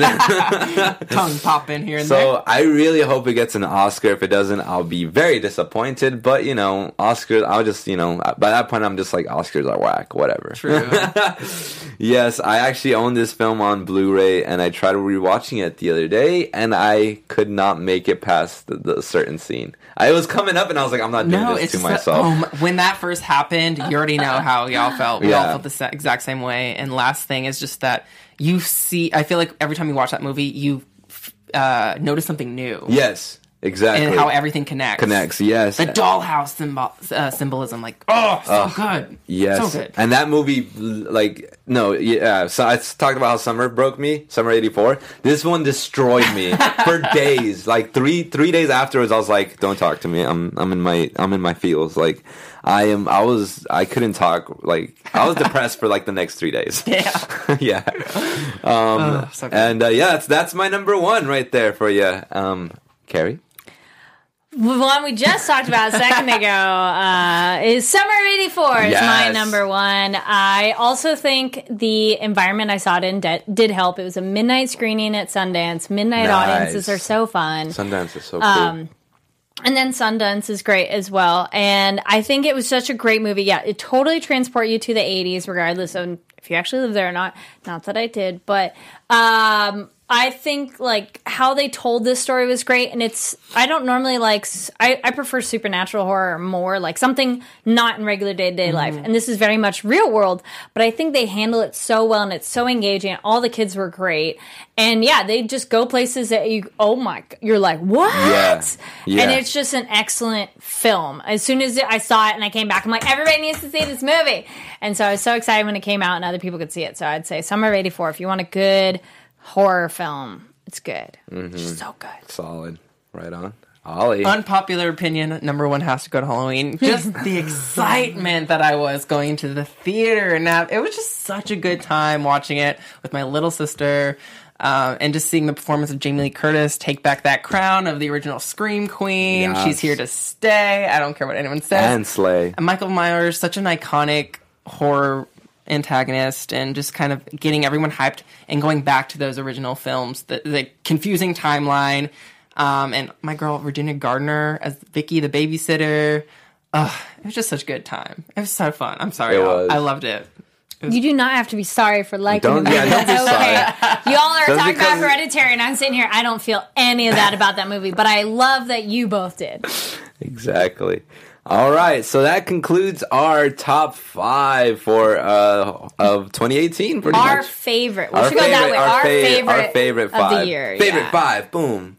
Tongue popping here and there. So I really hope it gets an Oscar. If it doesn't, I'll be very disappointed. But, you know, Oscars, I'll just, you know, by that point, I'm just like, Oscars are whack, whatever. True. Yes, I actually own this film on Blu-ray, and I tried rewatching it the other day, and I could not make it past the, the certain scene. I was coming up, and I was like, I'm not doing No, this it's to just that- myself. oh my- when that first happened, you already know how y'all felt. We all Yeah. felt the sa- exact same way. And last thing is just that you see. I feel like every time you watch that movie, you uh, notice something new. Yes, exactly. And how everything connects. connects. Yes, The dollhouse symbol, uh, symbolism, like oh, so good. Yes, so good. and that movie, like, no, yeah. So I talked about how Summer broke me, Summer eighty-four. This one destroyed me for days. Like three three days afterwards, I was like, "Don't talk to me. I'm I'm in my I'm in my feels." Like, I am. I was. I couldn't talk. Like, I was depressed for like the next three days. Yeah. yeah. Um, Oh, so good. and uh, yeah, that's that's my number one right there for you, um, Carrie. The one we just talked about a second ago uh, is Summer of eighty-four is my Yes. number one. I also think the environment I saw it in de- did help. It was a midnight screening at Sundance. Midnight Nice. audiences are so fun. Sundance is so cool. Um, And then Sundance is great as well. And I think it was such a great movie. Yeah, it totally transport you to the eighties, regardless of if you actually live there or not. Not that I did, but um, I think like how they told this story was great. And it's, I don't normally like, s- I, I prefer supernatural horror more, like something not in regular day-to-day Mm-hmm. life. And this is very much real world, but I think they handle it so well and it's so engaging. All the kids were great. And yeah, they just go places that you, oh my, you're like, what? Yeah. Yeah. And it's just an excellent film. As soon as I saw it and I came back, I'm like, everybody needs to see this movie. And so I was so excited when it came out and other people could see it. So I'd say Summer of eighty-four, if you want a good horror film, it's good. Mm-hmm. It's just so good. Solid. Right on. Ollie. Unpopular opinion, number one has to go to Halloween. Just the excitement that I was going to the theater. And now it was just such a good time watching it with my little sister. Um, and just seeing the performance of Jamie Lee Curtis take back that crown of the original Scream Queen. Yes. She's here to stay. I don't care what anyone says. And Slay. And Michael Myers, such an iconic horror antagonist, and just kind of getting everyone hyped and going back to those original films. The, the confusing timeline. Um, and my girl Virginia Gardner as Vicky the babysitter. Ugh, it was just such a good time. It was so fun. I'm sorry, It y'all. was. I loved it. You do not have to be sorry for liking Don't- the movie. yeah, don't be That's okay. Y'all are Just talking about because- Hereditary, and I'm sitting here. I don't feel any of that about that movie, but I love that you both did. Exactly. All right, so that concludes our top five for uh of twenty eighteen. Pretty Our much. favorite. We Our should go that way. our Our, fa- favorite, our favorite five. of the year. Favorite yeah. five. Boom.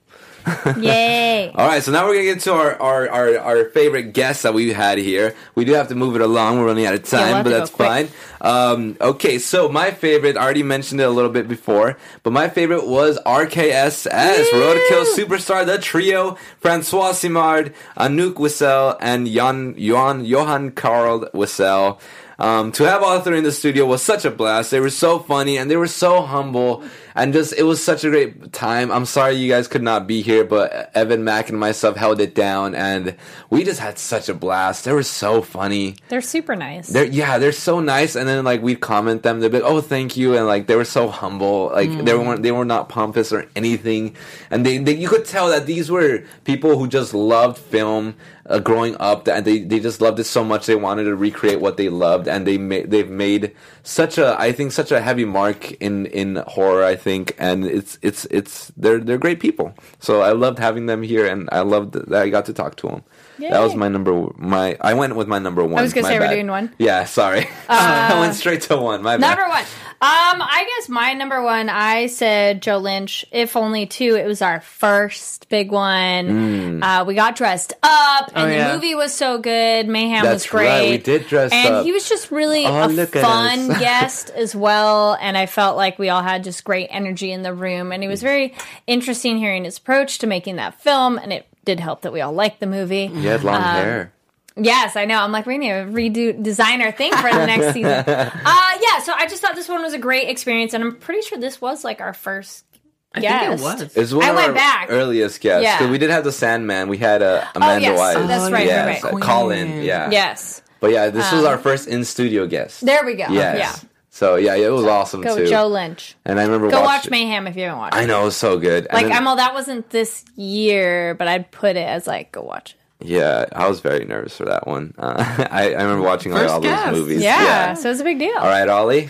Yay. All right, so now we're gonna get to our, our, our, our favorite guests that we had here. We do have to move it along. We're running out of Yeah, we'll time, have but to go that's quick. fine. Um, okay, so my favorite, I already mentioned it a little bit before, but my favorite was R K S S, Roadkill Superstar, the trio, Francois Simard, Anouk Wissel, and Jan, Johan, Johan Karl Wissel. Um, to have all three in the studio was such a blast. They were so funny and they were so humble, and just it was such a great time. I'm sorry you guys could not be here, but Evan Mack and myself held it down, and we just had such a blast. They were so funny. They're super nice. They're yeah, they're so nice. And then like we'd comment them, they'd be like, "Oh, thank you," and like they were so humble. Like they weren't they were not pompous or anything, and they, they you could tell that these were people who just loved film. Uh, growing up, and they, they just loved it so much they wanted to recreate what they loved, and they ma- they've made such a I think such a heavy mark in, in horror, I think, and it's it's it's they're they're great people. So I loved having them here, and I loved that I got to talk to them. That was my number my I went with my number one. I was gonna my say we're bad. doing one. Yeah, sorry, I went straight to one. My bad. Number one. Um, I guess my number one, I said Joe Lynch, if only two. It was our first big one. Mm. Uh, we got dressed up, and Oh, yeah. the movie was so good. Mayhem That's was great. right, we did dress and up. he was just really Oh, a look at fun us. guest as well. And I felt like we all had just great energy in the room. And it was very interesting hearing his approach to making that film. And it did help that we all liked the movie. You had long Um, hair. Yes, I know. I'm like, we need to redo design our thing for the next season. Uh, yeah, so I just thought this one was a great experience, and I'm pretty sure this was like our first I guest. think it was. It's one I of went our back. earliest guests. Yeah. 'Cause we did have the Sandman. We had uh, Amanda yes. Wise. Oh, that's right, Yeah, right, so right. Colin. Yeah. Yes. But yeah, this was Um, our first in studio guest. There we go. Yes. Yeah. So yeah, it was awesome Go too. with Joe Lynch. And I remember Go watching- watch Mayhem if you haven't watched it. I know, it was so good. And Like, then- I'm all, that wasn't this year, but I'd put it as like, go watch it. yeah, I was very nervous for that one. Uh, I, I remember watching like First all guest. those movies. Yeah, so it's a big deal. All right, Ollie.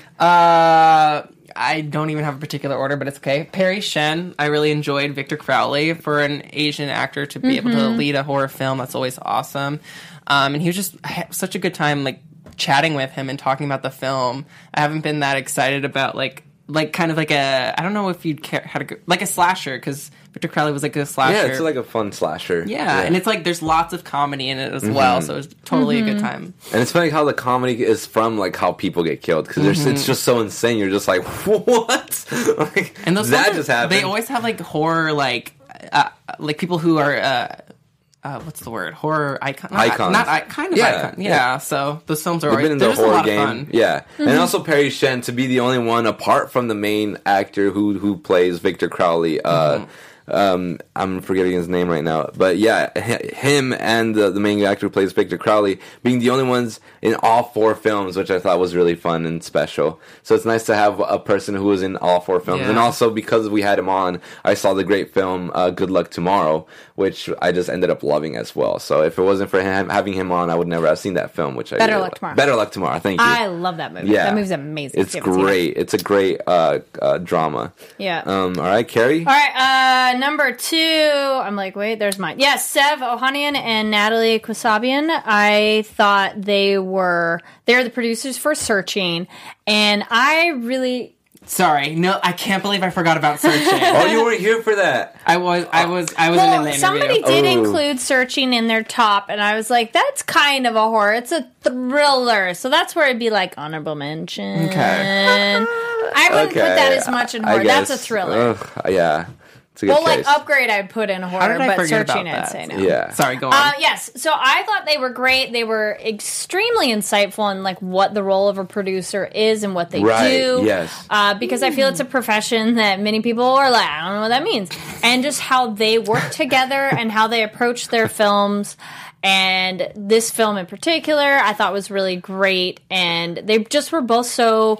Uh, I don't even have a particular order, but it's okay. Perry Shen. I really enjoyed Victor Crowley for an Asian actor to be able to lead a horror film. That's always awesome. Um, and he was just I had such a good time, like chatting with him and talking about the film. I haven't been that excited about like like kind of like a I don't know if you'd care how to go, like a slasher, because Victor Crowley was like a slasher. Yeah, it's like a fun slasher. yeah, and it's like there's lots of comedy in it as well, so it's totally a good time. And it's funny how the comedy is from like how people get killed, because it's just so insane. You're just like, what? like, And those that films are- just happened. They always have like horror, like uh, like people who are uh, uh, what's the word? Horror icon, not, Icons. not I, kind of Yeah, icon. Yeah, yeah. so those films are We've always been in they're the just a horror lot game, of fun. yeah, and also Perry Shen to be the only one apart from the main actor who who plays Victor Crowley, uh, Um, I'm forgetting his name right now, but yeah, h- him and the, the main actor who plays Victor Crowley being the only ones in all four films, which I thought was really fun and special. So it's nice to have a person who was in all four films, Yeah. and also because we had him on, I saw the great film uh, Good Luck Tomorrow, which I just ended up loving as well. So if it wasn't for him having him on, I would never have seen that film. Which I Better really Luck like. Tomorrow. Better Luck Tomorrow. Thank you. I love that movie. Yeah, That movie's amazing. It's if you haven't seen it. great. It's a great uh, uh, drama. Yeah. Um. All right, Carrie. All right, uh, number two. I'm like, wait, there's mine. Yes, Sev Ohanian and Natalie Kasabian. I thought they were they're the producers for Searching, and I really. Sorry, no, I can't believe I forgot about Searching. Oh, you weren't here for that. I was, I was, I wasn't Well, in the interview. somebody did Oh. include Searching in their top, and I was like, that's kind of a horror. It's a thriller, so that's where it'd be like honorable mention. Okay. I wouldn't Okay, put that as much in I horror. That's a guess. thriller. Ugh, yeah, it's a good Well, like case. Upgrade, I'd put in horror, did I but forget Searching, about I'd that? say no. Yeah. Sorry, go on. Uh, yes, so I thought they were great. They were extremely insightful in like what the role of a producer is and what they Right, do. yes. uh, because I feel it's a profession that many people are like, I don't know what that means, and just how they work together and how they approach their films. And this film in particular, I thought was really great, and they just were both so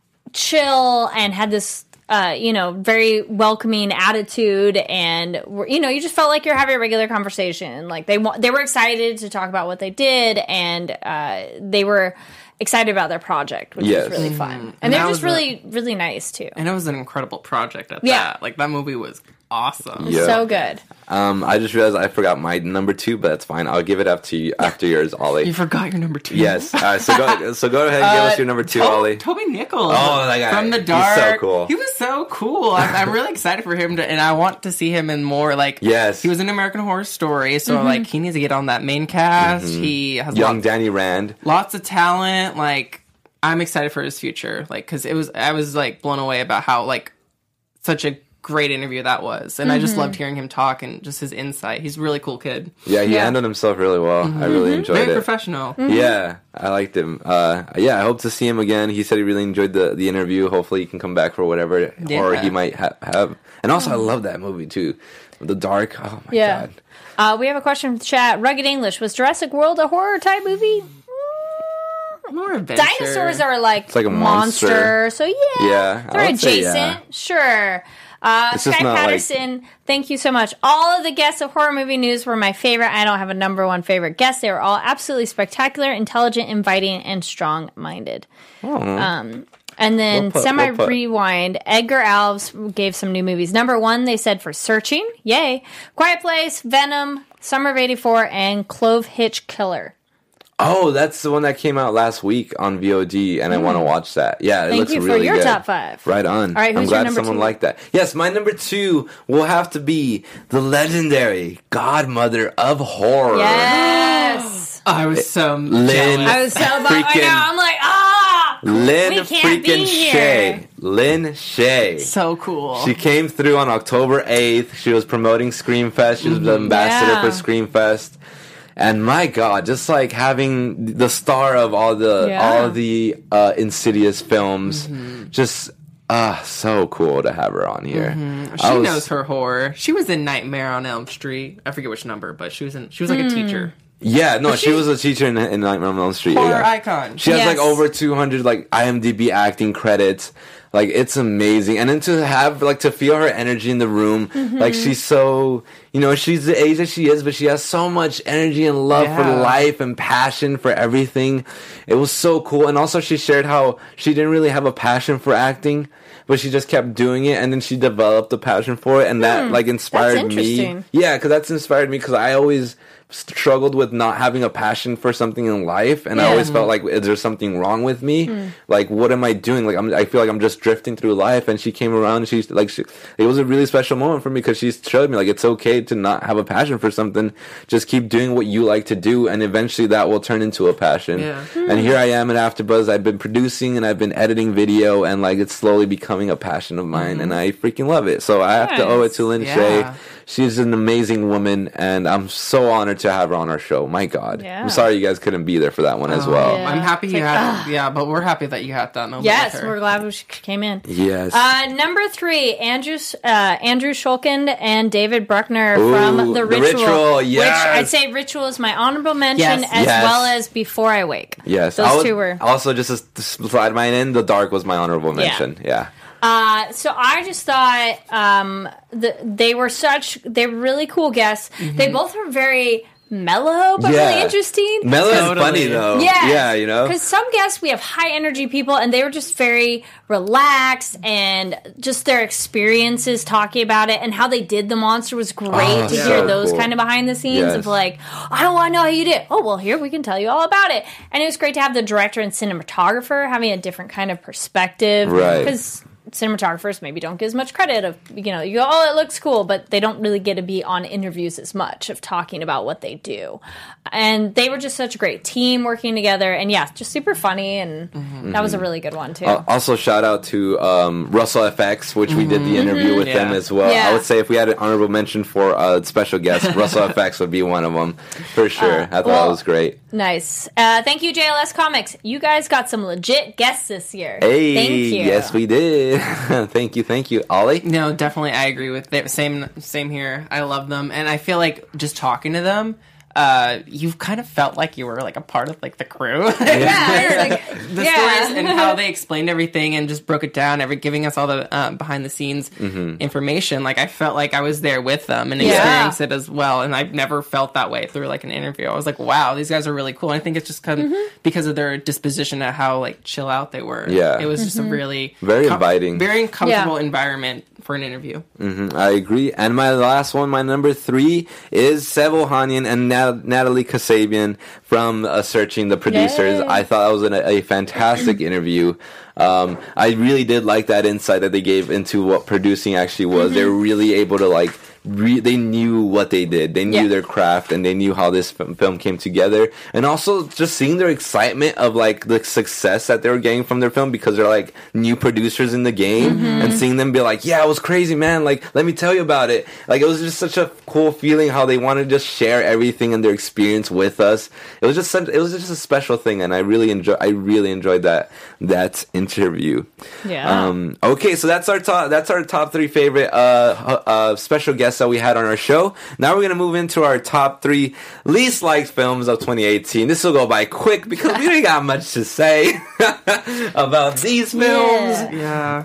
chill and had this. Uh, you know, very welcoming attitude, and were- you know, you just felt like you're having a regular conversation. Like they wa- they were excited to talk about what they did, and uh, they were excited about their project, which Yes. was really fun. And, And they're that just was a- really, really nice too. and it was an incredible project at Yeah. that. Like, that movie was awesome. Yeah. So good. Um, I just realized I forgot my number two, but that's fine. I'll give it up to you after yours, Ollie. You forgot your number two. Yes. All right, so go so go ahead and give us your number two, To- Ollie. Toby Nichols. Oh, that guy. From the He's dark. so cool. He was so cool. I'm, I'm really excited for him to, and I want to see him in more. Like, Yes. he was in American Horror Story, so like he needs to get on that main cast. He has Young lots, Danny Rand. lots of talent. Like, I'm excited for his future. Like, because it was, I was like blown away about how like such a great interview that was, and I just loved hearing him talk and just his insight. He's a really cool kid. Yeah, he Yeah. handled himself really well. I really enjoyed Very it. professional. Yeah, I liked him. Uh, yeah, I hope to see him again. He said he really enjoyed the, the interview. Hopefully, he can come back for whatever Yeah. horror he might ha- have. And also, I love that movie too. The Dark. Oh my Yeah. god. Uh, we have a question from the chat. Rugged English, was Jurassic World a horror type movie? More adventure. Dinosaurs are like, It's like a monster. so yeah, Yeah, I they're would say adjacent. yeah. Sure. Uh, It's just Sky not like- Patterson, thank you so much. All of the guests of Horror Movie News were my favorite. I don't have a number one favorite guest. They were all absolutely spectacular, intelligent, inviting, and strong-minded. Um, and then Well put, well semi put. rewind. Edgar Alves gave some new movies. Number one, they said for Searching, yay. Quiet Place, Venom, Summer of eighty-four, and Clove Hitch Killer. Oh, that's the one that came out last week on V O D, and I want to watch that. Yeah, it Thank looks you for really your good. top five. Right on. All right, I'm who's your glad number someone two? liked that. Yes, my number two will have to be the legendary godmother of horror. Yes. I was so Lynn. jealous. I was so bummed. I Freaking- know. I'm like, ah! Lynn We can't be freaking here. Shay. Lynn Shay. So cool. She came through on October eighth. She was promoting Screamfest. She was the ambassador Yeah. for Screamfest. And my God, just like having the star of all the Yeah. all the uh, Insidious films, Mm-hmm. just uh, so cool to have her on here. She I was- knows her horror. She was in Nightmare on Elm Street. I forget which number, but she was in. She was like a teacher. Yeah, no, she, she- was a teacher in, in Nightmare on Elm Street. Horror yeah. icon. She has like Yes. over two hundred like I M D B acting credits. Like it's amazing, and then to have like to feel her energy in the room, Mm-hmm. like she's so you know she's the age that she is, but she has so much energy and love for Yeah. life and passion for everything. It was so cool, and also she shared how she didn't really have a passion for acting, but she just kept doing it, and then she developed a passion for it, and that like inspired me. interesting. Yeah, because that's inspired me because I always struggled with not having a passion for something in life, and I Yeah. always felt like, is there something wrong with me? Like, what am I doing? Like, I'm, I feel like I'm just drifting through life. And she came around, and she's like, she, it was a really special moment for me because she showed me like it's okay to not have a passion for something. Just keep doing what you like to do, and eventually that will turn into a passion. Yeah. And here I am at AfterBuzz. I've been producing and I've been editing video, and like it's slowly becoming a passion of mine, and I freaking love it. So I have to owe it to Lynn Yeah. Shay. She's an amazing woman, and I'm so honored to have her on our show. My God. Yeah. I'm sorry you guys couldn't be there for that one as well. Yeah. I'm happy you like, had, ugh. yeah, but we're happy that you had that moment. Yes, with her. we're glad she came in. Yes. Uh, number three, Andrew uh, Andrew Shulkin and David Bruckner Ooh, from The The Ritual. Ritual, yes. Which I'd say Ritual is my honorable mention, Yes. as Yes. well as Before I Wake. Yes. Those I would- two were. Also, just to slide mine in, The Dark was my honorable mention. Yeah. Uh, so I just thought um, the, they were such, they were really cool guests. Mm-hmm. They both were very mellow, but Yeah. really interesting. Mellow is Totally. funny, though. Yeah, Yeah, you know? because some guests we have high energy people, and they were just very relaxed, and just their experiences talking about it and how they did the monster was great Oh, to so hear those cool. kind of behind the scenes Yes. of like, I don't want to know how you did it. Oh well, here we can tell you all about it. And it was great to have the director and cinematographer having a different kind of perspective, Right. Because cinematographers maybe don't get as much credit of, you know, you go, oh, it looks cool, but they don't really get to be on interviews as much of talking about what they do. And they were just such a great team working together, and yeah, just super funny, and Mm-hmm. that was a really good one too. Uh, also, shout out to um, Russell F X, which we did the interview with Yeah. them as well. Yeah. I would say if we had an honorable mention for a special guest, Russell F X would be one of them for sure. I thought well- that was great. Nice. Uh, thank you, J L S Comics. You guys got some legit guests this year. Hey, Thank you. yes, we did. Thank you, thank you, Ollie. No, definitely, I agree with that. Same, same here. I love them, and I feel like just talking to them, uh, you've kind of felt like you were like a part of like the crew. Yeah, it's like, the yeah. stories and how they explained everything and just broke it down, every giving us all the um, behind the scenes Mm-hmm. information. Like I felt like I was there with them and Yeah. experienced it as well. And I've never felt that way through like an interview. I was like, wow, these guys are really cool. And I think it's just come Mm-hmm. because of their disposition at how like chill out they were. Yeah. it was just Mm-hmm. a really Very inviting. very comfortable Yeah. environment for an interview. I agree. And my last one, my number three, is Sevo Hanyan and Nat- Natalie Kasabian from uh, Searching the Producers. Yay. I thought that was an, a fantastic interview. Um, I really did like that insight that they gave into what producing actually was. They were really able to like. Re- they knew what they did. They knew Yeah. their craft, and they knew how this f- film came together. And also, just seeing their excitement of like the success that they were getting from their film because they're like new producers in the game, and seeing them be like, "Yeah, it was crazy, man! Like, let me tell you about it." Like, it was just such a cool feeling how they wanted to just share everything and their experience with us. It was just such, it was just a special thing, and I really enjoy. I really enjoyed that that interview. Yeah. Um, okay, so that's our top. That's our top three favorite uh, uh, special guests that we had on our show. Now we're gonna move into our top three least liked films of twenty eighteen. This will go by quick because we ain't got much to say about these films. Yeah.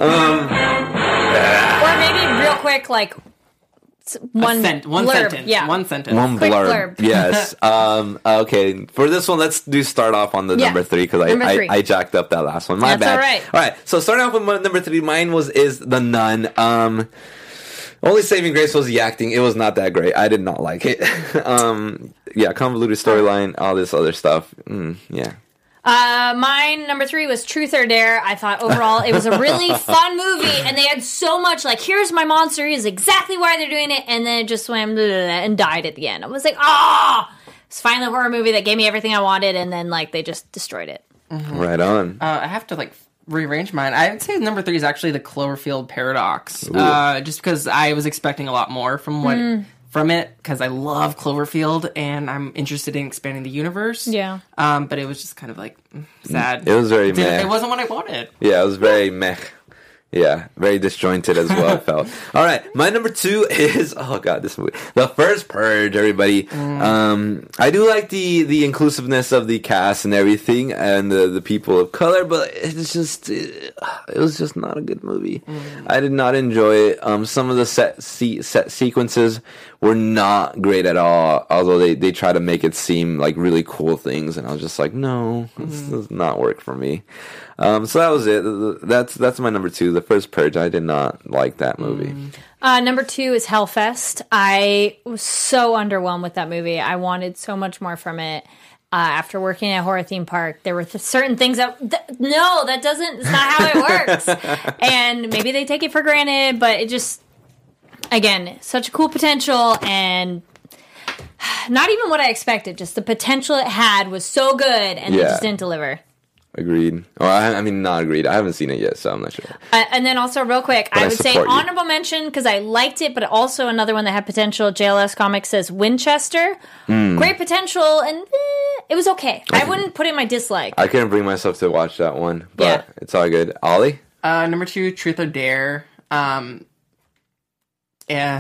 Yeah. Or maybe real quick, like s- one, Sen- one blurb. sentence. Yeah. One sentence. One Quick blurb. blurb. Yes. Um, okay. For this one, let's do start off on the Yeah. number three because I, Number I, three. I jacked up that last one. My That's bad. all right. All right. So starting off with my number three, mine was is The Nun. Um, only saving grace was the acting. It was not that great. I did not like it. um, yeah, convoluted storyline, all this other stuff. Mm, yeah. Uh, mine number three was Truth or Dare. I thought overall it was a really fun movie, and they had so much like, here's my monster, here's exactly why they're doing it, and then it just swam blah, blah, blah, and died at the end. I was like, ah, it's finally a horror movie that gave me everything I wanted, and then like they just destroyed it. Right on. Uh, I have to like rearrange mine. I would say number three is actually the Cloverfield Paradox, uh, just because I was expecting a lot more from what from it because I love Cloverfield and I'm interested in expanding the universe. Yeah. Um, but it was just kind of like mm, sad. It was very It didn't- meh. It wasn't what I wanted. Yeah, it was very meh. Yeah, very disjointed as well, I felt. All right, my number two is, oh god, this movie. The First Purge, everybody. Um, I do like the, the inclusiveness of the cast and everything, and the, the people of color, but it's just, it, it was just not a good movie. I did not enjoy it. Um, some of the set, se- set sequences were not great at all, although they, they try to make it seem like really cool things, and I was just like, no, this does not work for me. Um, so that was it. That's that's my number two. The First Purge. I did not like that movie. Uh, number two is Hellfest. I was so underwhelmed with that movie. I wanted so much more from it. Uh, after working at a horror theme park, there were th- certain things that, th- no, that doesn't, it's not how it works. And maybe they take it for granted, but it just, again, such a cool potential, and not even what I expected. Just the potential it had was so good, and it Yeah. just didn't deliver. Agreed. Or I, I mean, not agreed. I haven't seen it yet, so I'm not sure. Uh, and then also, real quick, But I I would say support you. honorable mention because I liked it, but also another one that had potential. J L S Comics says Winchester, Hmm. great potential, and eh, it was okay. I wouldn't put it in my dislike. I couldn't bring myself to watch that one, but Yeah. it's all good. Ollie? Uh, number two, Truth or Dare. Um, yeah,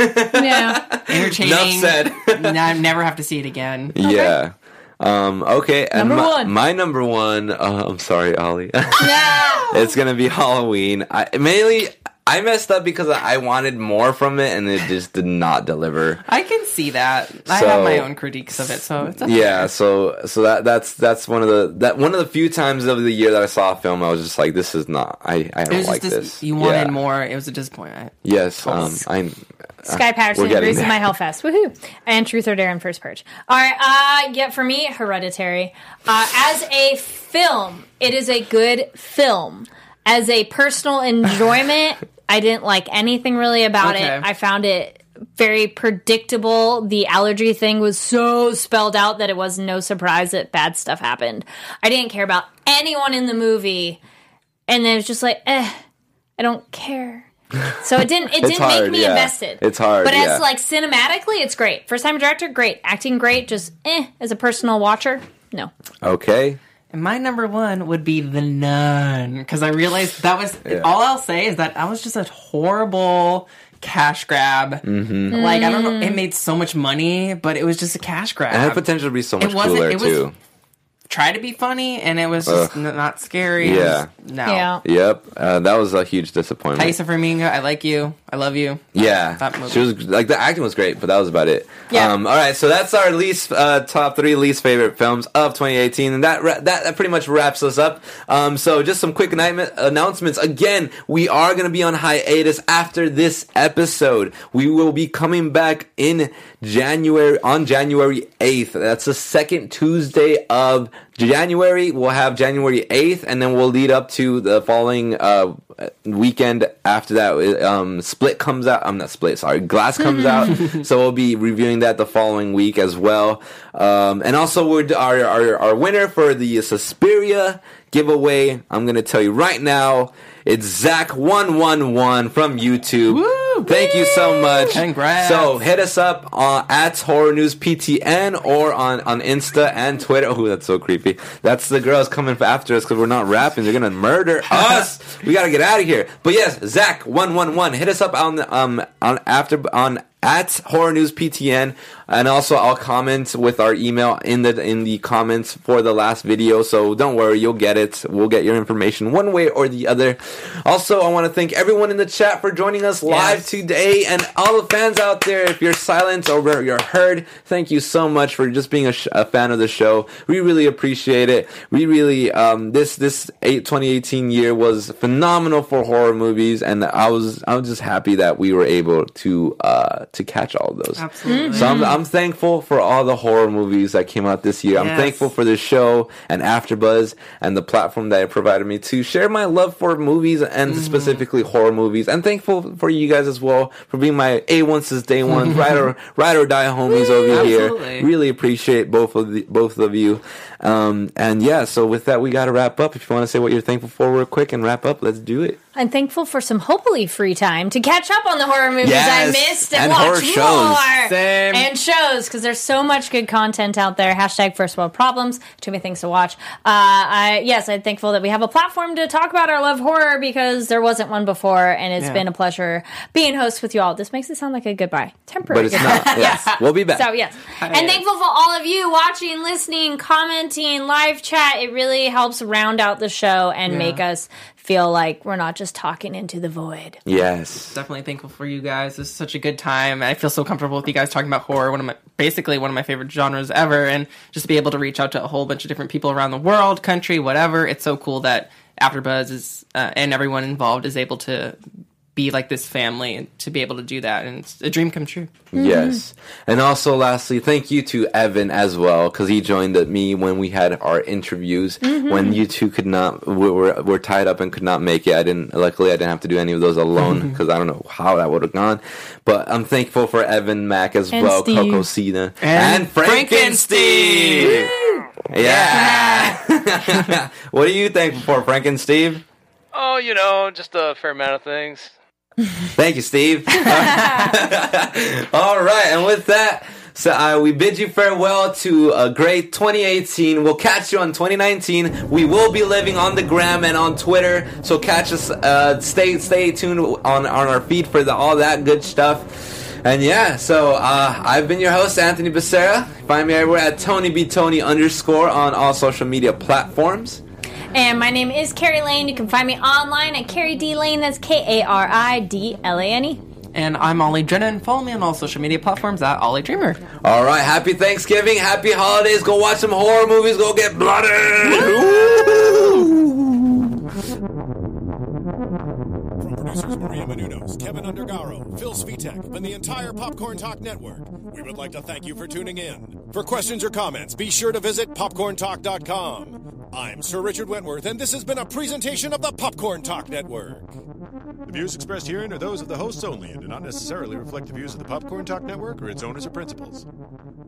Yeah, entertaining. Enough said. I never have to see it again. Yeah. Um, okay. And Number my, one. my number one, uh, I'm sorry, Ollie. yeah. It's going to be Halloween. I mainly, I messed up because I wanted more from it and it just did not deliver. I can see that. I So- have my own critiques of it, so it's okay. Yeah, so so that that's that's one of the that one of the few times of the year that I saw a film I was just like, this is not I I It don't was like just dis- this. you wanted Yeah. more. It was a disappointment. Yes, um, I'm. Sky Patterson we're getting agrees with there. my Hellfest. Woohoo! And Truth or Dare and First Purge. All right, uh, yeah, for me, Hereditary. Uh, as a film, it is a good film. As a personal enjoyment, I didn't like anything really about Okay. it. I found it very predictable. The allergy thing was so spelled out that it was no surprise that bad stuff happened. I didn't care about anyone in the movie, and then it was just like, eh, I don't care. So it didn't. It It's didn't hard, make me yeah. invested. It's hard, but yeah. as like cinematically, it's great. First time director, great. Acting, great. Just eh. As a personal watcher, no. Okay. And my number one would be The Nun, because I realized that was Yeah. all I'll say is that that was just a horrible cash grab. Mm-hmm. Like I don't know, it made so much money, but it was just a cash grab. It had potential to be so much It wasn't- cooler it was- too. Try to be funny, and it was just n- not scary. It Yeah. was- no. Yeah. Yep, uh, that was a huge disappointment. Taissa Farmiga, I like you. I love you. Yeah, That movie. she was like the acting was great, but that was about it. Yeah. Um, all right, so that's our least uh, top three least favorite films of twenty eighteen, and that ra- that, that pretty much wraps us up. Um, so just some quick anni- announcements. Again, we are going to be on hiatus after this episode. We will be coming back in January on January eighth. That's the second Tuesday of January. We'll have January eighth, and then we'll lead up to the following uh, weekend after that. Um, Split comes out. I'm not Split, sorry. Glass comes out. So we'll be reviewing that the following week as well. Um, and also, we're, our, our, our winner for the Suspiria giveaway, I'm going to tell you right now, it's Zach one one one from YouTube. Woo! Thank you so much. Congrats. So hit us up uh, at Horror News P T N or on, on Insta and Twitter. Oh, that's so creepy. That's the girls coming after us because we're not rapping. They're gonna murder us. We gotta get out of here. But yes, Zach one one one. Hit us up on the, um on after on at Horror News P T N, and also I'll comment with our email in the in the comments for the last video. So don't worry, you'll get it. We'll get your information one way or the other. Also, I want to thank everyone in the chat for joining us live Yes. today, and all the fans out there. If you're silent or you're heard, thank you so much for just being a, sh- a fan of the show. We really appreciate it. We really um, this this eight, twenty eighteen year was phenomenal for horror movies, and I was I was just happy that we were able to uh, to catch all of those. Absolutely. So I'm, I'm thankful for all the horror movies that came out this year. I'm Yes. thankful for the show and AfterBuzz and the platform that it provided me to share my love for movies and Mm-hmm. specifically horror movies. And thankful for you guys as well for being my A one since day one, ride or ride or die homies over Absolutely. here. Really appreciate both of the, both of you. Um, and yeah, so with that, we got to wrap up. If you want to say what you're thankful for real quick and wrap up, let's do it. I'm thankful for some hopefully free time to catch up on the horror movies Yes, I missed and, and watch horror shows. more. Same. And shows, because there's so much good content out there. Hashtag first world problems. Too many things to watch. Uh, I, yes, I'm thankful that we have a platform to talk about our love horror because there wasn't one before, and it's Yeah. been a pleasure being host with you all. This makes it sound like a goodbye. Temporary But it's goodbye. not. Yes. We'll be back. So, yes. And thankful for all of you watching, listening, commenting, live chat. It really helps round out the show and Yeah. make us feel like we're not just talking into the void. Yes. Definitely thankful for you guys. This is such a good time. I feel so comfortable with you guys talking about horror, one of my basically one of my favorite genres ever, and just to be able to reach out to a whole bunch of different people around the world, country, whatever. It's so cool that AfterBuzz is uh, and everyone involved is able to be like this family and to be able to do that, and it's a dream come true. Yes. And also, lastly, thank you to Evan as well, because he joined me when we had our interviews, when you two could not, were, were, were tied up and could not make it. I didn't, luckily, I didn't have to do any of those alone, because I don't know how that would have gone. But I'm thankful for Evan Mack as And well, Steve. Coco Cena, And and Frankenstein! Yeah. What are you thankful for, Frank and Steve? Oh, you know, just a fair amount of things. Thank you, Steve. All right, and with that, so uh, we bid you farewell to a great twenty eighteen. We'll catch you on twenty nineteen. We will be living on the gram and on Twitter, so catch us. Uh, stay stay tuned on on our feed for the, all that good stuff. And yeah, so uh, I've been your host, Anthony Becerra. Find me everywhere at Tony B Tony underscore on all social media platforms. And my name is Carrie Lane. You can find me online at Carrie D Lane. That's K A R I D L A N E. And I'm Ollie Drennan. Follow me on all social media platforms at Ollie Dreamer. All right, happy Thanksgiving, happy holidays. Go watch some horror movies. Go get blooded. From producers Maria Menounos, Kevin Undergaro, Phil Svitek, and the entire Popcorn Talk Network, we would like to thank you for tuning in. For questions or comments, be sure to visit popcorn talk dot com. I'm Sir Richard Wentworth, and this has been a presentation of the Popcorn Talk Network. The views expressed herein are those of the hosts only and do not necessarily reflect the views of the Popcorn Talk Network or its owners or principals.